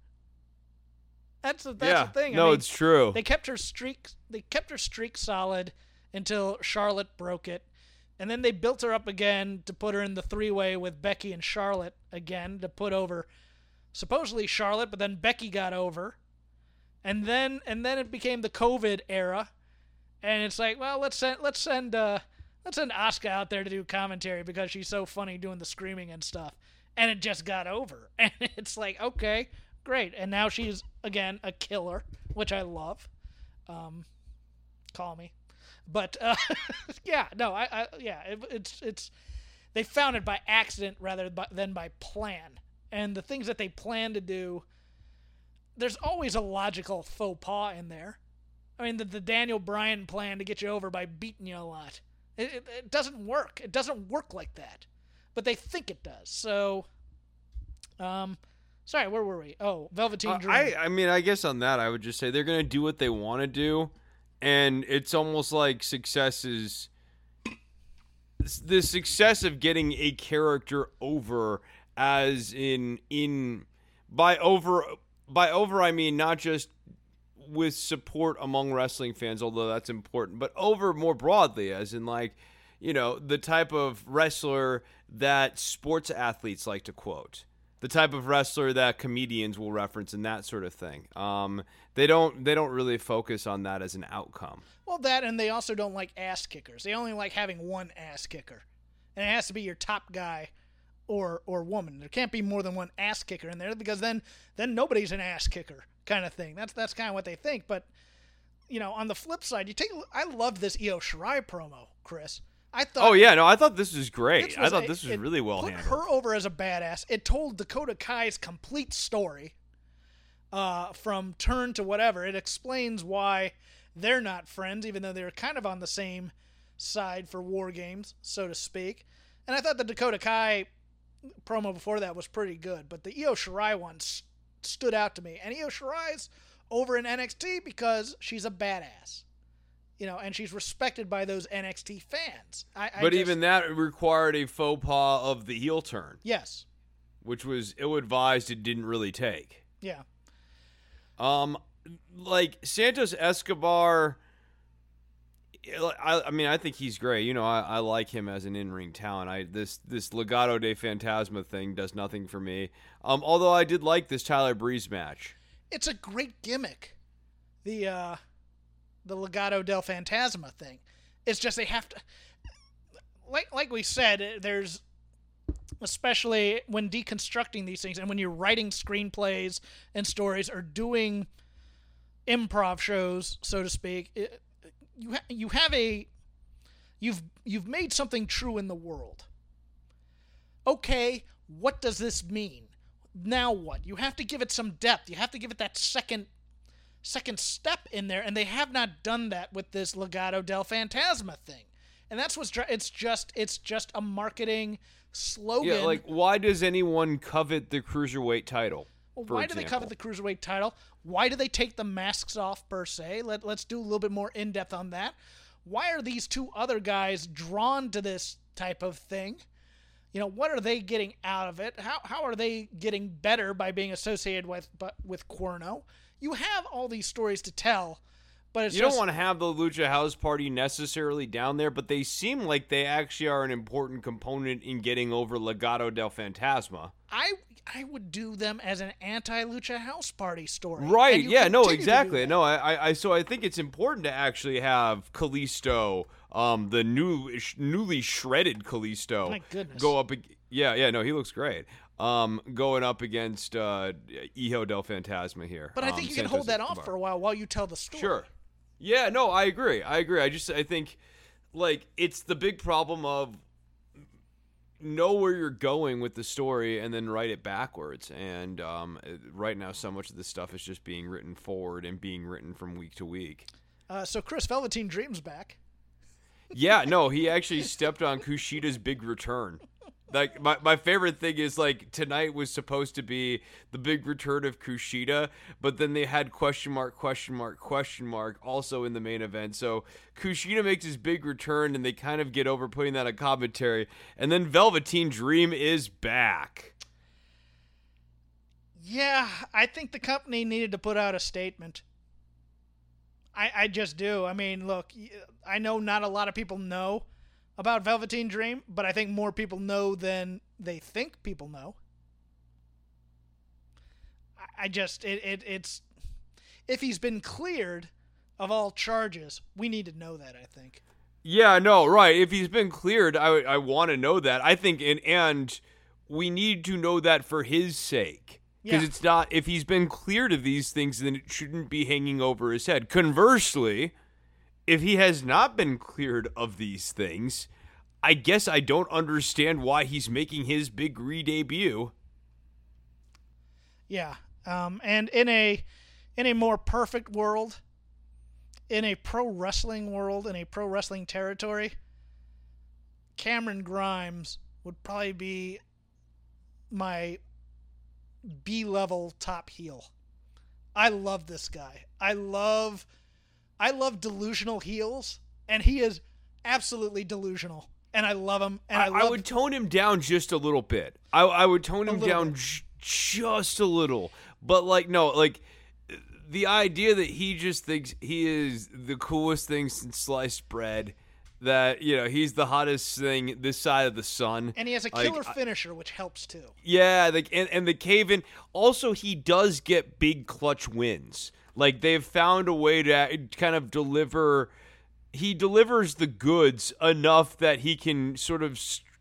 That's the, that's yeah, the thing. I no, mean, it's true. They kept her streak. They kept her streak solid until Charlotte broke it, and then they built her up again to put her in the three-way with Becky and Charlotte again to put over supposedly Charlotte, but then Becky got over, and then and then it became the COVID era, and it's like, well, let's send let's send uh, let's send Asuka out there to do commentary because she's so funny doing the screaming and stuff, and it just got over, and it's like, okay, great, and now she's again a killer, which I love. Um, call me. But uh, yeah, no, I, I yeah, it, it's it's they found it by accident rather by, than by plan. And the things that they plan to do, there's always a logical faux pas in there. I mean, the, the Daniel Bryan plan to get you over by beating you a lot, it, it, it doesn't work. It doesn't work like that, but they think it does. So, um, sorry, where were we? Oh, Velveteen Uh, Dream. I, I mean, I guess on that, I would just say they're going to do what they want to do. And it's almost like success is the success of getting a character over, as in in by over by over I mean not just with support among wrestling fans, although that's important, but over more broadly, as in like, you know, the type of wrestler that sports athletes like to quote. The type of wrestler that comedians will reference and that sort of thing. Um, they don't they don't really focus on that as an outcome. Well, that, and they also don't like ass kickers. They only like having one ass kicker, and it has to be your top guy, or or woman. There can't be more than one ass kicker in there because then then nobody's an ass kicker kind of thing. That's that's kind of what they think. But you know, on the flip side, you take. I love this Io Shirai promo, Chris. I thought. Oh yeah, no, I thought this was great. This was I thought a, this was it really well put handled. Her over as a badass. It told Dakota Kai's complete story, uh, from turn to whatever. It explains why they're not friends, even though they're kind of on the same side for War Games, so to speak. And I thought the Dakota Kai promo before that was pretty good, but the Io Shirai one st- stood out to me. And Io Shirai's over in N X T because she's a badass, you know, and she's respected by those N X T fans. I, I but just, even that required a faux pas of the heel turn, yes, which was ill-advised. It didn't really take. yeah, Um, like Santos Escobar. I, I mean, I think he's great. You know, I, I like him as an in-ring talent. I this this Legado de Fantasma thing does nothing for me. Um, although I did like this Tyler Breeze match. it's a great gimmick. The uh, the Legado del Fantasma thing. It's just they have to, like like we said, there's, especially when deconstructing these things and when you're writing screenplays and stories or doing improv shows, so to speak, it, you ha- you have a you've you've made something true in the world. Okay, what does this mean? Now what? You have to give it some depth. You have to give it that second second step in there, and they have not done that with this Legado del Fantasma thing. And that's what's it's just it's just a marketing slogan. Yeah, like why does anyone covet the cruiserweight title? Well, for why example? do they covet the cruiserweight title? Why do they take the masks off, per se? Let, let's do a little bit more in-depth on that. Why are these two other guys drawn to this type of thing? You know, what are they getting out of it? How how are they getting better by being associated with but with Cuerno? You have all these stories to tell, but it's you just, don't want to have the Lucha House Party necessarily down there, but they seem like they actually are an important component in getting over Legado del Fantasma. I I would do them as an anti-Lucha House Party story. Right, And you yeah, no, continue to do exactly. that. No, I, I, so I think it's important to actually have Kalisto, um, the new, sh- newly shredded Kalisto, My goodness. go up. ag- Yeah, yeah, no, he looks great. Um, going up against uh, Hijo del Fantasma here. But I um, think you can Santos hold that off Escobar. for a while while you tell the story. Sure. Yeah, no, I agree. I agree. I just, I think, like, it's the big problem of know where you're going with the story and then write it backwards. And um, right now, so much of this stuff is just being written forward and being written from week to week. Uh, so Chris, Velveteen Dream's back. Yeah, no, he actually stepped on Kushida's big return. Like, my, my favorite thing is, like, tonight was supposed to be the big return of Kushida, but then they had question mark, question mark, question mark also in the main event. So Kushida makes his big return, and they kind of get over putting that on commentary. And then Velveteen Dream is back. Yeah, I think the company needed to put out a statement. I, I just do. I mean, look, I know not a lot of people know about Velveteen Dream, but I think more people know than they think people know. I, I just, it, it it's, if he's been cleared of all charges, we need to know that, I think. Yeah, no, right. If he's been cleared, I, I want to know that. I think, and, and we need to know that for his sake. Because Yeah. it's not, if he's been cleared of these things, then it shouldn't be hanging over his head. Conversely, if he has not been cleared of these things, I guess I don't understand why he's making his big re-debut. Yeah, um, and in a in a more perfect world, in a pro wrestling world, in a pro wrestling territory, Cameron Grimes would probably be my B-level top heel. I love this guy. I love I love delusional heels, and he is absolutely delusional. And I love him. And I, I, love I would tone him down just a little bit. I, I would tone A him little down bit. j- just a little. But, like, no, like, the idea that he just thinks he is the coolest thing since sliced bread, that, you know, he's the hottest thing this side of the sun. and he has a Like, killer I- finisher, which helps too. Yeah, like and, and the cave-in. Also, he does get big clutch wins. Like, they've found a way to kind of deliver. He delivers the goods enough that he can sort of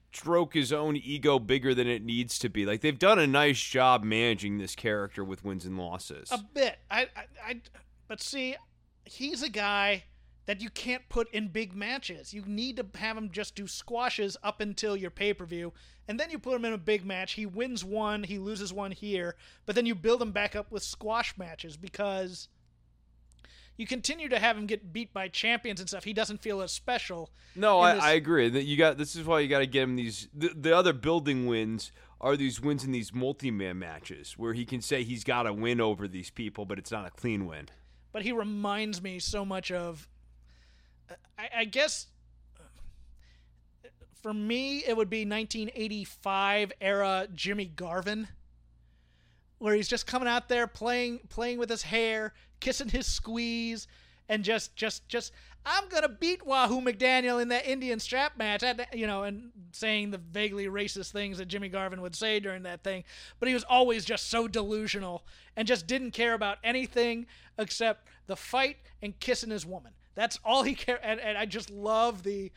stroke his own ego bigger than it needs to be. Like, they've done a nice job managing this character with wins and losses. A bit. I, I, I but see, he's a guy that you can't put in big matches. You need to have him just do squashes up until your pay-per-view, and then you put him in a big match. He wins one, he loses one here, but then you build him back up with squash matches because you continue to have him get beat by champions and stuff. He doesn't feel as special. No, I, I agree. That you got this is why you got to get him these. The, the other building wins are these wins in these multi-man matches where he can say he's got a win over these people, but it's not a clean win. But he reminds me so much of. I, I guess for me, it would be nineteen eighty-five era Jimmy Garvin, where he's just coming out there playing playing with his hair, kissing his squeeze, and just just just I'm gonna beat Wahoo McDaniel in that Indian strap match, you know, and saying the vaguely racist things that Jimmy Garvin would say during that thing. But he was always just so delusional and just didn't care about anything except the fight and kissing his woman. That's all he cared, and, and I just love the.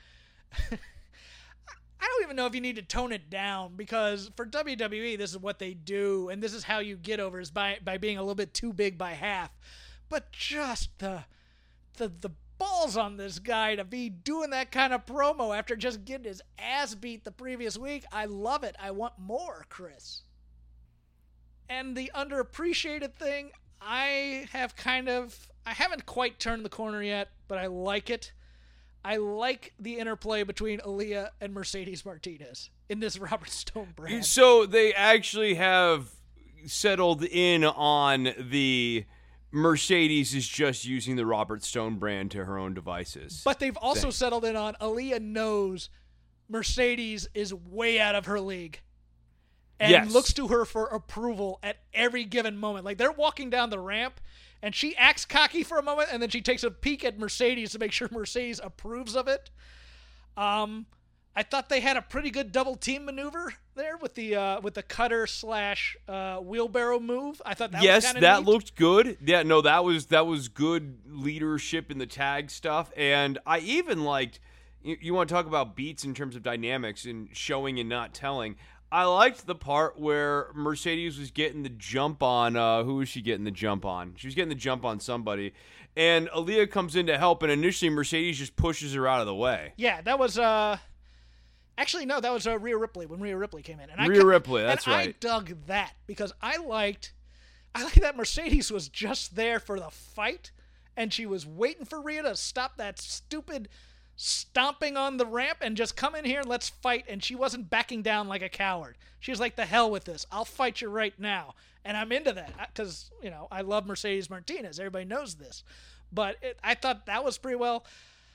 I don't even know if you need to tone it down, because for W W E, this is what they do, and this is how you get over, is by by being a little bit too big by half. But just the the the balls on this guy to be doing that kind of promo after just getting his ass beat the previous week. I love it. I want more, Chris. And the underappreciated thing, I have kind of, I haven't quite turned the corner yet, but I like it. I like the interplay between Aaliyah and Mercedes Martinez in this Robert Stone brand. So they actually have settled in on the Mercedes is just using the Robert Stone brand to her own devices. But they've also thing. settled in on Aaliyah knows Mercedes is way out of her league. And yes. looks to her for approval at every given moment. Like, they're walking down the ramp, and she acts cocky for a moment, and then she takes a peek at Mercedes to make sure Mercedes approves of it. Um, I thought they had a pretty good double team maneuver there with the uh, with the cutter slash uh, wheelbarrow move. I thought that yes, was kind of that neat. looked good. Yeah, no, that was that was good leadership in the tag stuff, and I even liked. You, you want to talk about beats in terms of dynamics and showing and not telling. I liked the part where Mercedes was getting the jump on, uh, who was she getting the jump on? She was getting the jump on somebody, and Aaliyah comes in to help, and initially Mercedes just pushes her out of the way. Yeah, that was, uh, actually, no, that was uh, Rhea Ripley, when Rhea Ripley came in. And Rhea I, Ripley, that's and right. I dug that, because I liked, I liked that Mercedes was just there for the fight, and she was waiting for Rhea to stop that stupid stomping on the ramp and just come in here and let's fight, and she wasn't backing down like a coward. She was like, the hell with this. I'll fight you right now. And I'm into that because, you know, I love Mercedes Martinez. Everybody knows this. But it, I thought that was pretty well.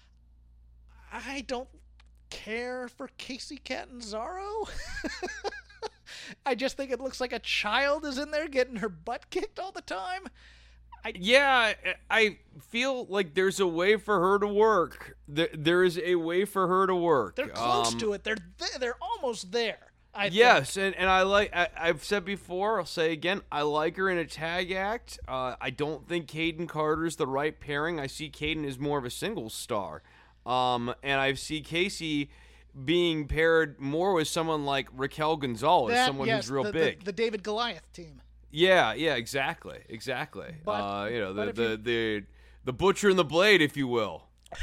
I don't care for Kacy Catanzaro. I just think it looks like a child is in there getting her butt kicked all the time. I, yeah, I feel like there's a way for her to work. There, there is a way for her to work. They're close um, to it. They're th- they're almost there. I yes, think. and, and I like. I, I've said before. I'll say again. I like her in a tag act. Uh, I don't think Caden Carter's the right pairing. I see Caden as more of a singles star, um, and I see Kacy being paired more with someone like Raquel Gonzalez, that, someone yes, who's real the, big. The, the David Goliath team. Yeah, yeah, exactly, exactly. But, uh, you know, the but the, you... the the butcher and the blade, if you will.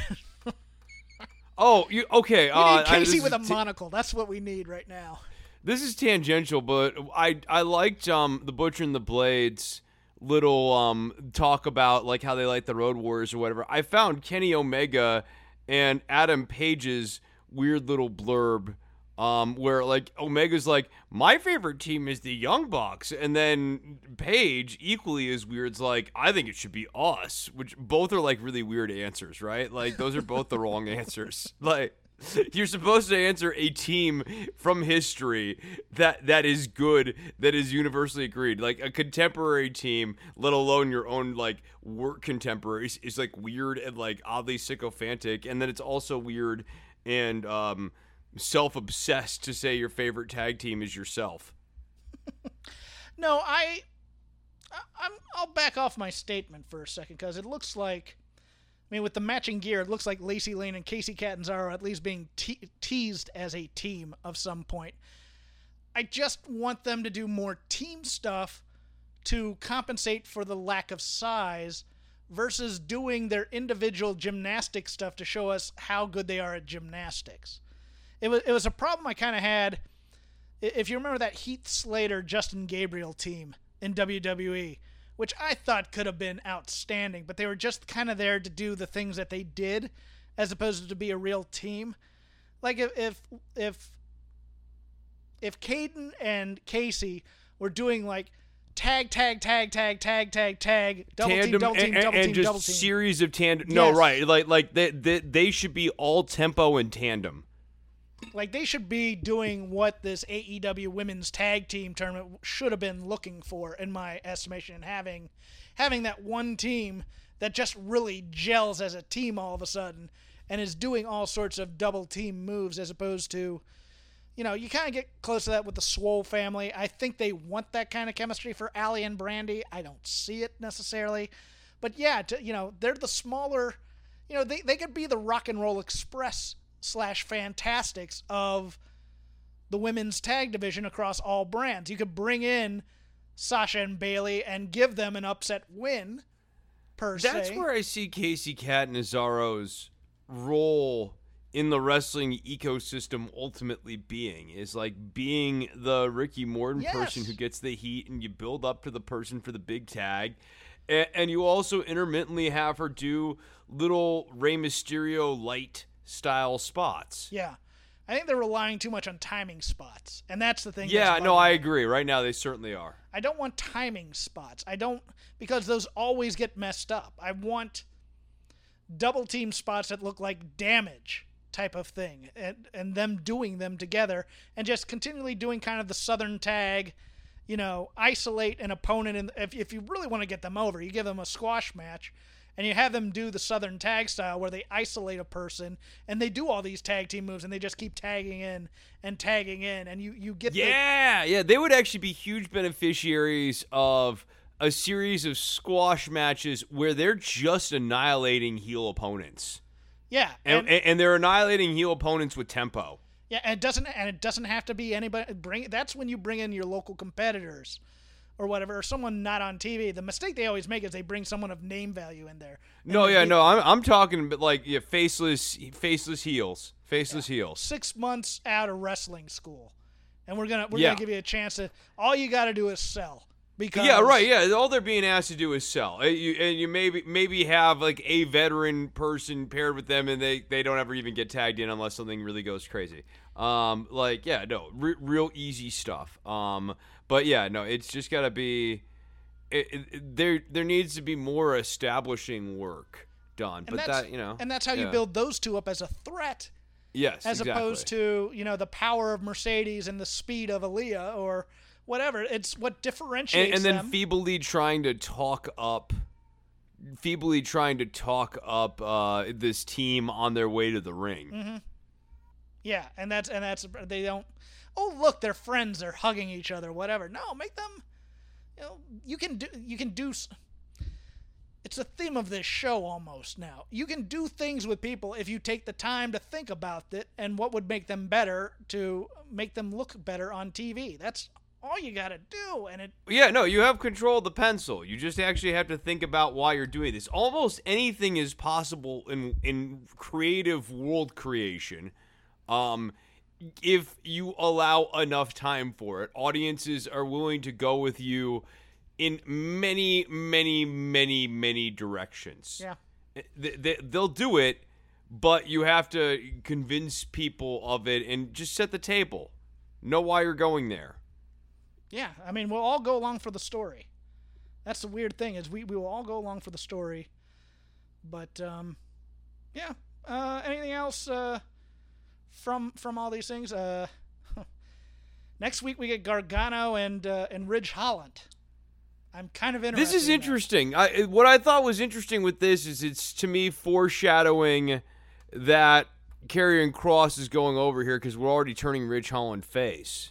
oh, you okay? We uh, need Kacy I, with a t- monocle. That's what we need right now. This is tangential, but I I liked um the butcher and the blade's little um talk about like how they like the Road Warriors or whatever. I found Kenny Omega and Adam Page's weird little blurb. Um, where like Omega's like, my favorite team is the Young Bucks, and then Page equally as weird's like, I think it should be us, which both are like really weird answers, right? Like those are both the wrong answers. Like you're supposed to answer a team from history that that is good, that is universally agreed. Like a contemporary team, let alone your own like work contemporaries, is like weird and like oddly sycophantic, and then it's also weird and um. self-obsessed to say your favorite tag team is yourself. No, I, I'm, I'll back off my statement for a second because it looks like mean, with the matching gear, it looks like Lacey Lane and Kacy Catanzaro at least being te- teased as a team of some point. I just want them to do more team stuff to compensate for the lack of size versus doing their individual gymnastic stuff to show us how good they are at gymnastics. It was it was a problem I kind of had. If you remember that Heath Slater, Justin Gabriel team in W W E, which I thought could have been outstanding, but they were just kind of there to do the things that they did as opposed to be a real team. Like if if if, if Caden and Kacy were doing like tag, tag, tag, tag, tag, tag, tag, double tandem, team, double team, and, double and team, just double team. series of tandem. No, Yes. right. Like like they, they, they should be all tempo and tandem. Like, they should be doing what this A E W women's tag team tournament should have been looking for, in my estimation, and having having that one team that just really gels as a team all of a sudden and is doing all sorts of double team moves as opposed to, you know, you kind of get close to that with the Swole family. I think they want that kind of chemistry for Allie and Brandy. I don't see it necessarily. But, yeah, to, you know, they're the smaller, you know, they, they could be the Rock and Roll Express slash Fantastics of the women's tag division across all brands. You could bring in Sasha and Bayley and give them an upset win, per se. That's where I see Kacy Catanzaro's role in the wrestling ecosystem ultimately being, is like being the Ricky Morton Yes. person who gets the heat, and you build up to the person for the big tag. And, and you also intermittently have her do little Rey Mysterio light style spots. Yeah. I think they're relying too much on timing spots. And that's the thing. Yeah, that's no, bugging I me. agree. Right now, they certainly are. I don't want timing spots. I don't, because those always get messed up. I want double team spots that look like Damage type of thing, and, and them doing them together and just continually doing kind of the Southern tag, you know, isolate an opponent. And if, if you really want to get them over, you give them a squash match and you have them do the Southern tag style where they isolate a person and they do all these tag team moves and they just keep tagging in and tagging in, and you, you get the, Yeah, yeah, they would actually be huge beneficiaries of a series of squash matches where they're just annihilating heel opponents. yeah, And, and, and they're annihilating heel opponents with tempo. Yeah, and it doesn't and it doesn't have to be anybody. Bring that's when you bring in your local competitors, or whatever, or someone not on T V. The mistake they always make is they bring someone of name value in there. And No, they yeah, get no, I'm I'm talking about like yeah, faceless, faceless heels, faceless heels. Six months out of wrestling school, and we're gonna we're Yeah. gonna give you a chance to. All you got to do is sell. Because Yeah, right. Yeah, all they're being asked to do is sell. Uh, You, and you maybe maybe have like a veteran person paired with them, and they, they don't ever even get tagged in unless something really goes crazy. Um, like yeah, no, re- real easy stuff. Um, but yeah, no, it's just gotta be. It, it, there there needs to be more establishing work done. And but that's, that you know, and that's how you yeah. build those two up as a threat, Yes, as exactly. opposed to, you know, the power of Mercedes and the speed of Aaliyah or whatever. It's what differentiates and, and then them. feebly trying to talk up feebly trying to talk up uh, this team on their way to the ring. Mm-hmm. Yeah, and that's and that's they don't. Oh, look, they're friends. They're hugging each other. Whatever. No, make them. You know, you can do. You can do. It's the theme of this show almost now. You can do things with people if you take the time to think about it and what would make them better to make them look better on T V. That's all you got to do, and it. Yeah, no, you have control of the pencil. You just actually have to think about why you're doing this. Almost anything is possible in in creative world creation. Um if you allow enough time for it. Audiences are willing to go with you in many, many, many, many directions. Yeah. They, they, they'll do it, but you have to convince people of it and just set the table. Know why you're going there. Yeah, I mean, we'll all go along for the story. That's the weird thing, is we, we will all go along for the story. But, um, yeah. Uh, anything else uh, from from all these things? Uh, next week we get Gargano and uh, and Ridge Holland. I'm kind of interested. This is in that. interesting. I, what I thought was interesting with this is it's, to me, foreshadowing that Karrion Kross is going over here because we're already turning Ridge Holland face.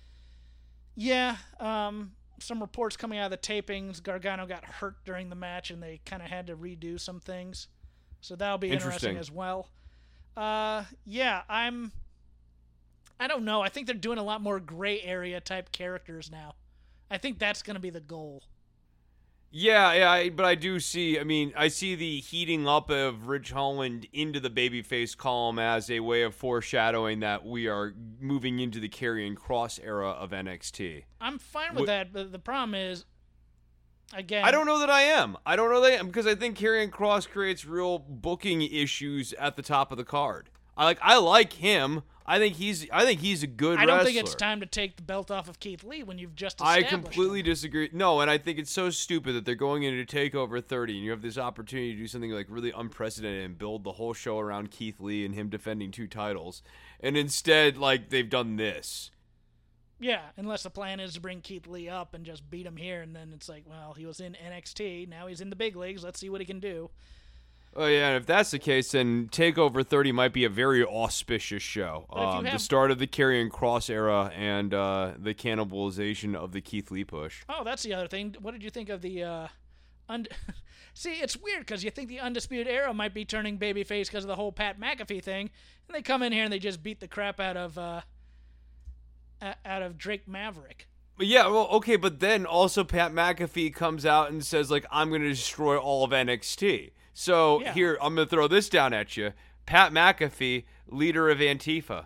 Yeah, um, some reports coming out of the tapings. Gargano got hurt during the match, and they kind of had to redo some things. So that'll be interesting, Interesting. as well. Uh, yeah, I'm. I don't know. I think they're doing a lot more gray area type characters now. I think that's going to be the goal. Yeah, yeah, I, but I do see, I mean, I see the heating up of Ridge Holland into the babyface column as a way of foreshadowing that we are moving into the Karrion Kross era of N X T. I'm fine with Wh- that, but the problem is, again, I don't know that I am. I don't know that I am because I think Karrion Kross creates real booking issues at the top of the card. I like I like him. I think he's I think he's a good I don't wrestler. think it's time to take the belt off of Keith Lee when you've just I established completely him. disagree. No, and I think it's so stupid that they're going into TakeOver thirty and you have this opportunity to do something like really unprecedented and build the whole show around Keith Lee and him defending two titles. And instead, like, they've done this. Yeah, unless the plan is to bring Keith Lee up and just beat him here, and then it's like, well, he was in N X T, now he's in the big leagues, let's see what he can do. Oh, yeah, and if that's the case, then TakeOver thirty might be a very auspicious show. But if you Um, the have- start of the Karrion Kross era and uh, the cannibalization of the Keith Lee push. Oh, that's the other thing. What did you think of the... Uh, und- See, it's weird because you think the Undisputed Era might be turning babyface because of the whole Pat McAfee thing, and they come in here and they just beat the crap out of uh, a- out of Drake Maverick. But yeah, well, okay, but then also Pat McAfee comes out and says, like, I'm going to destroy all of N X T. So Yeah. here, I'm going to throw this down at you. Pat McAfee, leader of Antifa.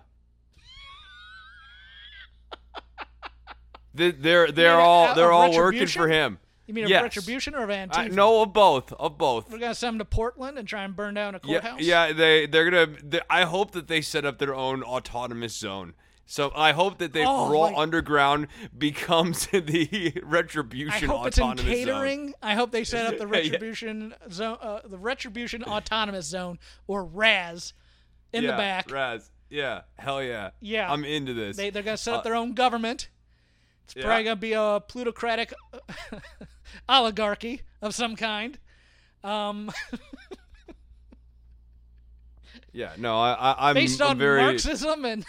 They- they're they're mean, all uh, they're of all working Retribution? for him. You mean of Yes. Retribution or of Antifa? I, no, of both, of both. We're going to send them to Portland and try and burn down a Yeah, courthouse? yeah, they they're gonna. They, I hope that they set up their own autonomous zone. So I hope that they Oh, Raw like- Underground becomes the I Retribution hope it's in autonomous zone. catering. I hope they set up the Yeah, yeah. Retribution zone, uh, the Retribution Autonomous Zone, or R A Z, in yeah, the back. Raz. Yeah, hell yeah. Yeah. I'm into this. They, they're going to set up Uh, their own government. It's yeah. probably going to be a plutocratic oligarchy of some kind. Um, Yeah, no, I, I I'm, based I'm on very. Marxism, and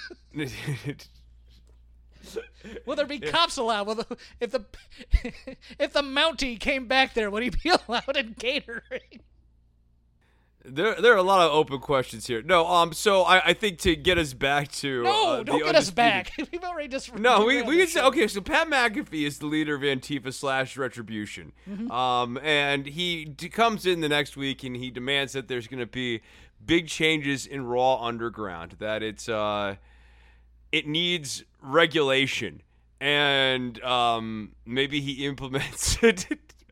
will there be cops allowed? Will the, if the if the Mountie came back there, would he be allowed in catering? there, there are a lot of open questions here. No, um, so I, I think to get us back to No, uh, the don't get us Undisputed- back. We've already just No, we, derailed we can this say show. okay. So Pat McAfee is the leader of Antifa slash Retribution, Mm-hmm. um, and he d- comes in the next week and he demands that there's going to be big changes in Raw Underground. That it's uh, it needs regulation, and um, maybe he implements it.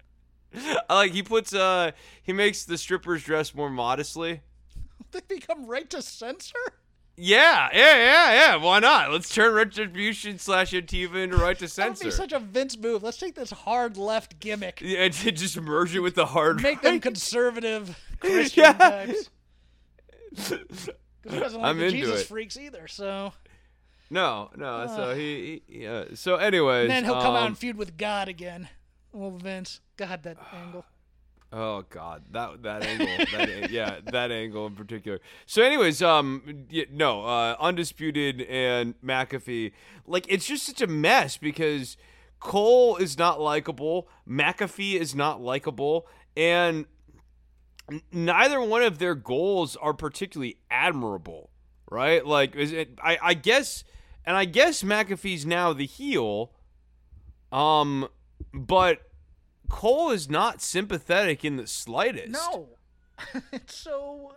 I like he puts uh, he makes the strippers dress more modestly. Think they come right to censor? Yeah, yeah, yeah, yeah. Why not? Let's turn Retribution slash Antifa into right to That would censor. be such a Vince move. Let's take this hard left gimmick, Yeah, and to just merge it with the hard make them right. conservative Christian Yeah. types. Because he doesn't like I'm the into Jesus it. freaks either. So No, no. So he, he yeah. So anyways, and then he'll come out um, and feud with God again. Well, Vince, God, that angle. Oh God, that that angle, that an- yeah, that angle in particular. So, anyways, um, yeah, no, uh, Undisputed and McAfee, like it's just such a mess because Cole is not likable, McAfee is not likable, and n- neither one of their goals are particularly admirable, right? Like, is it? I I guess, and I guess McAfee's now the heel, um, but. Cole is not sympathetic in the slightest. No, it's so.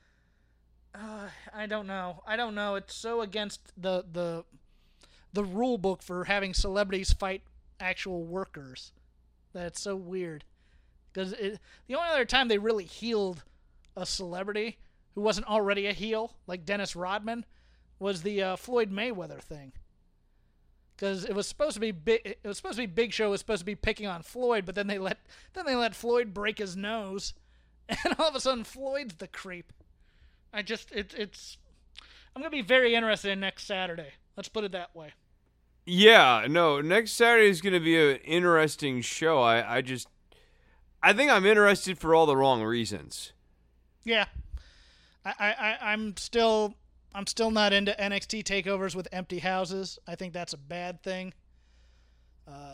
Uh, I don't know. I don't know. It's so against the the the rule book for having celebrities fight actual workers that it's so weird. Because the only other time they really healed a celebrity who wasn't already a heel, like Dennis Rodman, was the uh, Floyd Mayweather thing. Because it was supposed to be big, it was supposed to be Big Show was supposed to be picking on Floyd, but then they let then they let Floyd break his nose, and all of a sudden Floyd's the creep. I just it, it's I'm gonna be very interested in next Saturday. Let's put it that way. Yeah, no, next Saturday is going to be an interesting show. I, I just, I think I'm interested for all the wrong reasons. Yeah, I, I, I I'm still I'm still not into N X T takeovers with empty houses. I think that's a bad thing. Uh,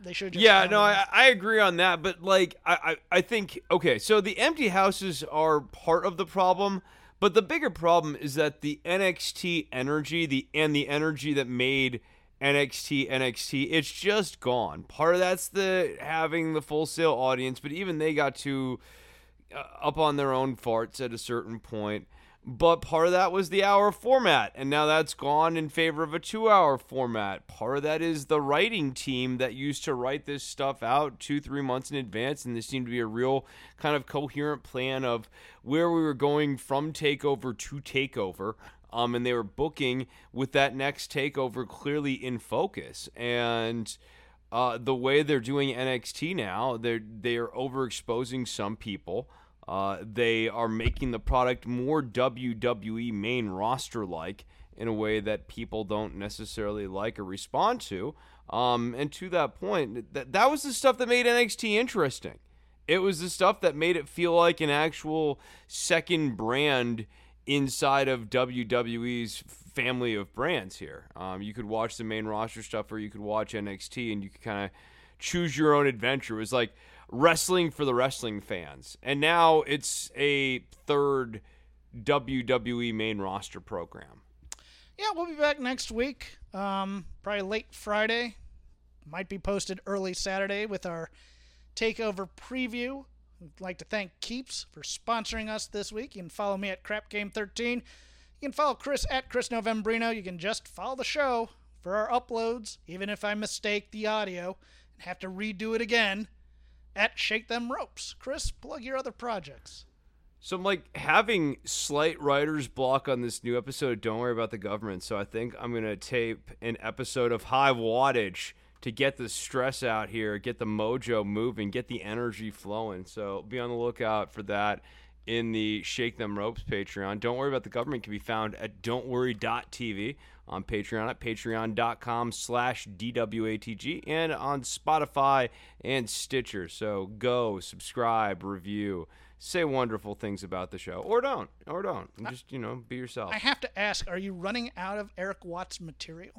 They should just Yeah, no, I, I agree on that. But, like, I, I, I think, okay, so the empty houses are part of the problem. But the bigger problem is that the N X T energy, the and the energy that made N X T N X T, it's just gone. Part of that's the having the Full Sail audience, but even they got too uh, up on their own farts at a certain point. But part of that was the hour format, and now that's gone in favor of a two-hour format. Part of that is the writing team that used to write this stuff out two, three months in advance, and this seemed to be a real kind of coherent plan of where we were going from TakeOver to TakeOver, um, and they were booking with that next TakeOver clearly in focus. And uh, the way they're doing N X T now, they're they're overexposing some people. Uh, they are making the product more W W E main roster-like in a way that people don't necessarily like or respond to. Um, and to that point, that that was the stuff that made N X T interesting. It was the stuff that made it feel like an actual second brand inside of W W E's family of brands here. Um, you could watch the main roster stuff, or you could watch N X T, and you could kind of choose your own adventure. It was like wrestling for the wrestling fans. And now it's a third W W E main roster program. Yeah, we'll be back next week. Um, probably late Friday. Might be posted early Saturday with our TakeOver preview. We'd like to thank Keeps for sponsoring us this week. You can follow me at Crap Game thirteen. You can follow Chris at Chris Novembrino. You can just follow the show for our uploads, even if I mistake the audio and have to redo it again, at Shake Them Ropes. Chris, plug your other projects. So I'm like having slight writer's block on this new episode. Don't worry about the government. So I think I'm going to tape an episode of High Wattage to get the stress out here, get the mojo moving, get the energy flowing. So be on the lookout for that in the Shake Them Ropes Patreon. Don't Worry About the Government can be found at don't worry dot t v, on Patreon at patreon.com slash DWATG, and on Spotify and Stitcher. So go, subscribe, review, say wonderful things about the show. Or don't. Or don't. Just, you know, be yourself. I have to ask, are you running out of Eric Watts material?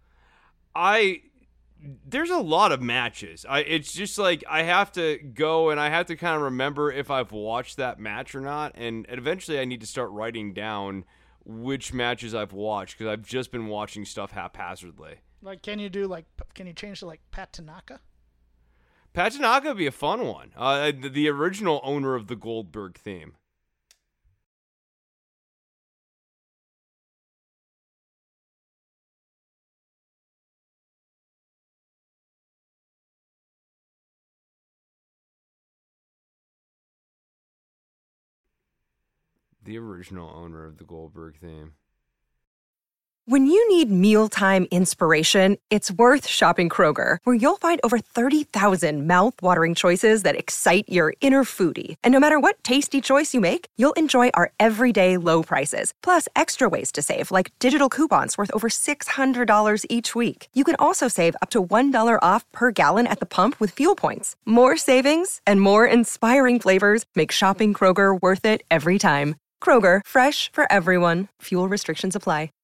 I... There's a lot of matches. I it's just like I have to go and I have to kind of remember if I've watched that match or not, and eventually I need to start writing down which matches I've watched, because I've just been watching stuff haphazardly. Like, can you do like, can you change to like Pat Tanaka? Pat Tanaka would be a fun one. Uh, the, the original owner of the Goldberg theme. The original owner of the Goldberg theme. When you need mealtime inspiration, it's worth shopping Kroger, where you'll find over thirty thousand mouth-watering choices that excite your inner foodie. And no matter what tasty choice you make, you'll enjoy our everyday low prices, plus extra ways to save, like digital coupons worth over six hundred dollars each week. You can also save up to one dollar off per gallon at the pump with fuel points. More savings and more inspiring flavors make shopping Kroger worth it every time. Kroger, fresh for everyone. Fuel restrictions apply.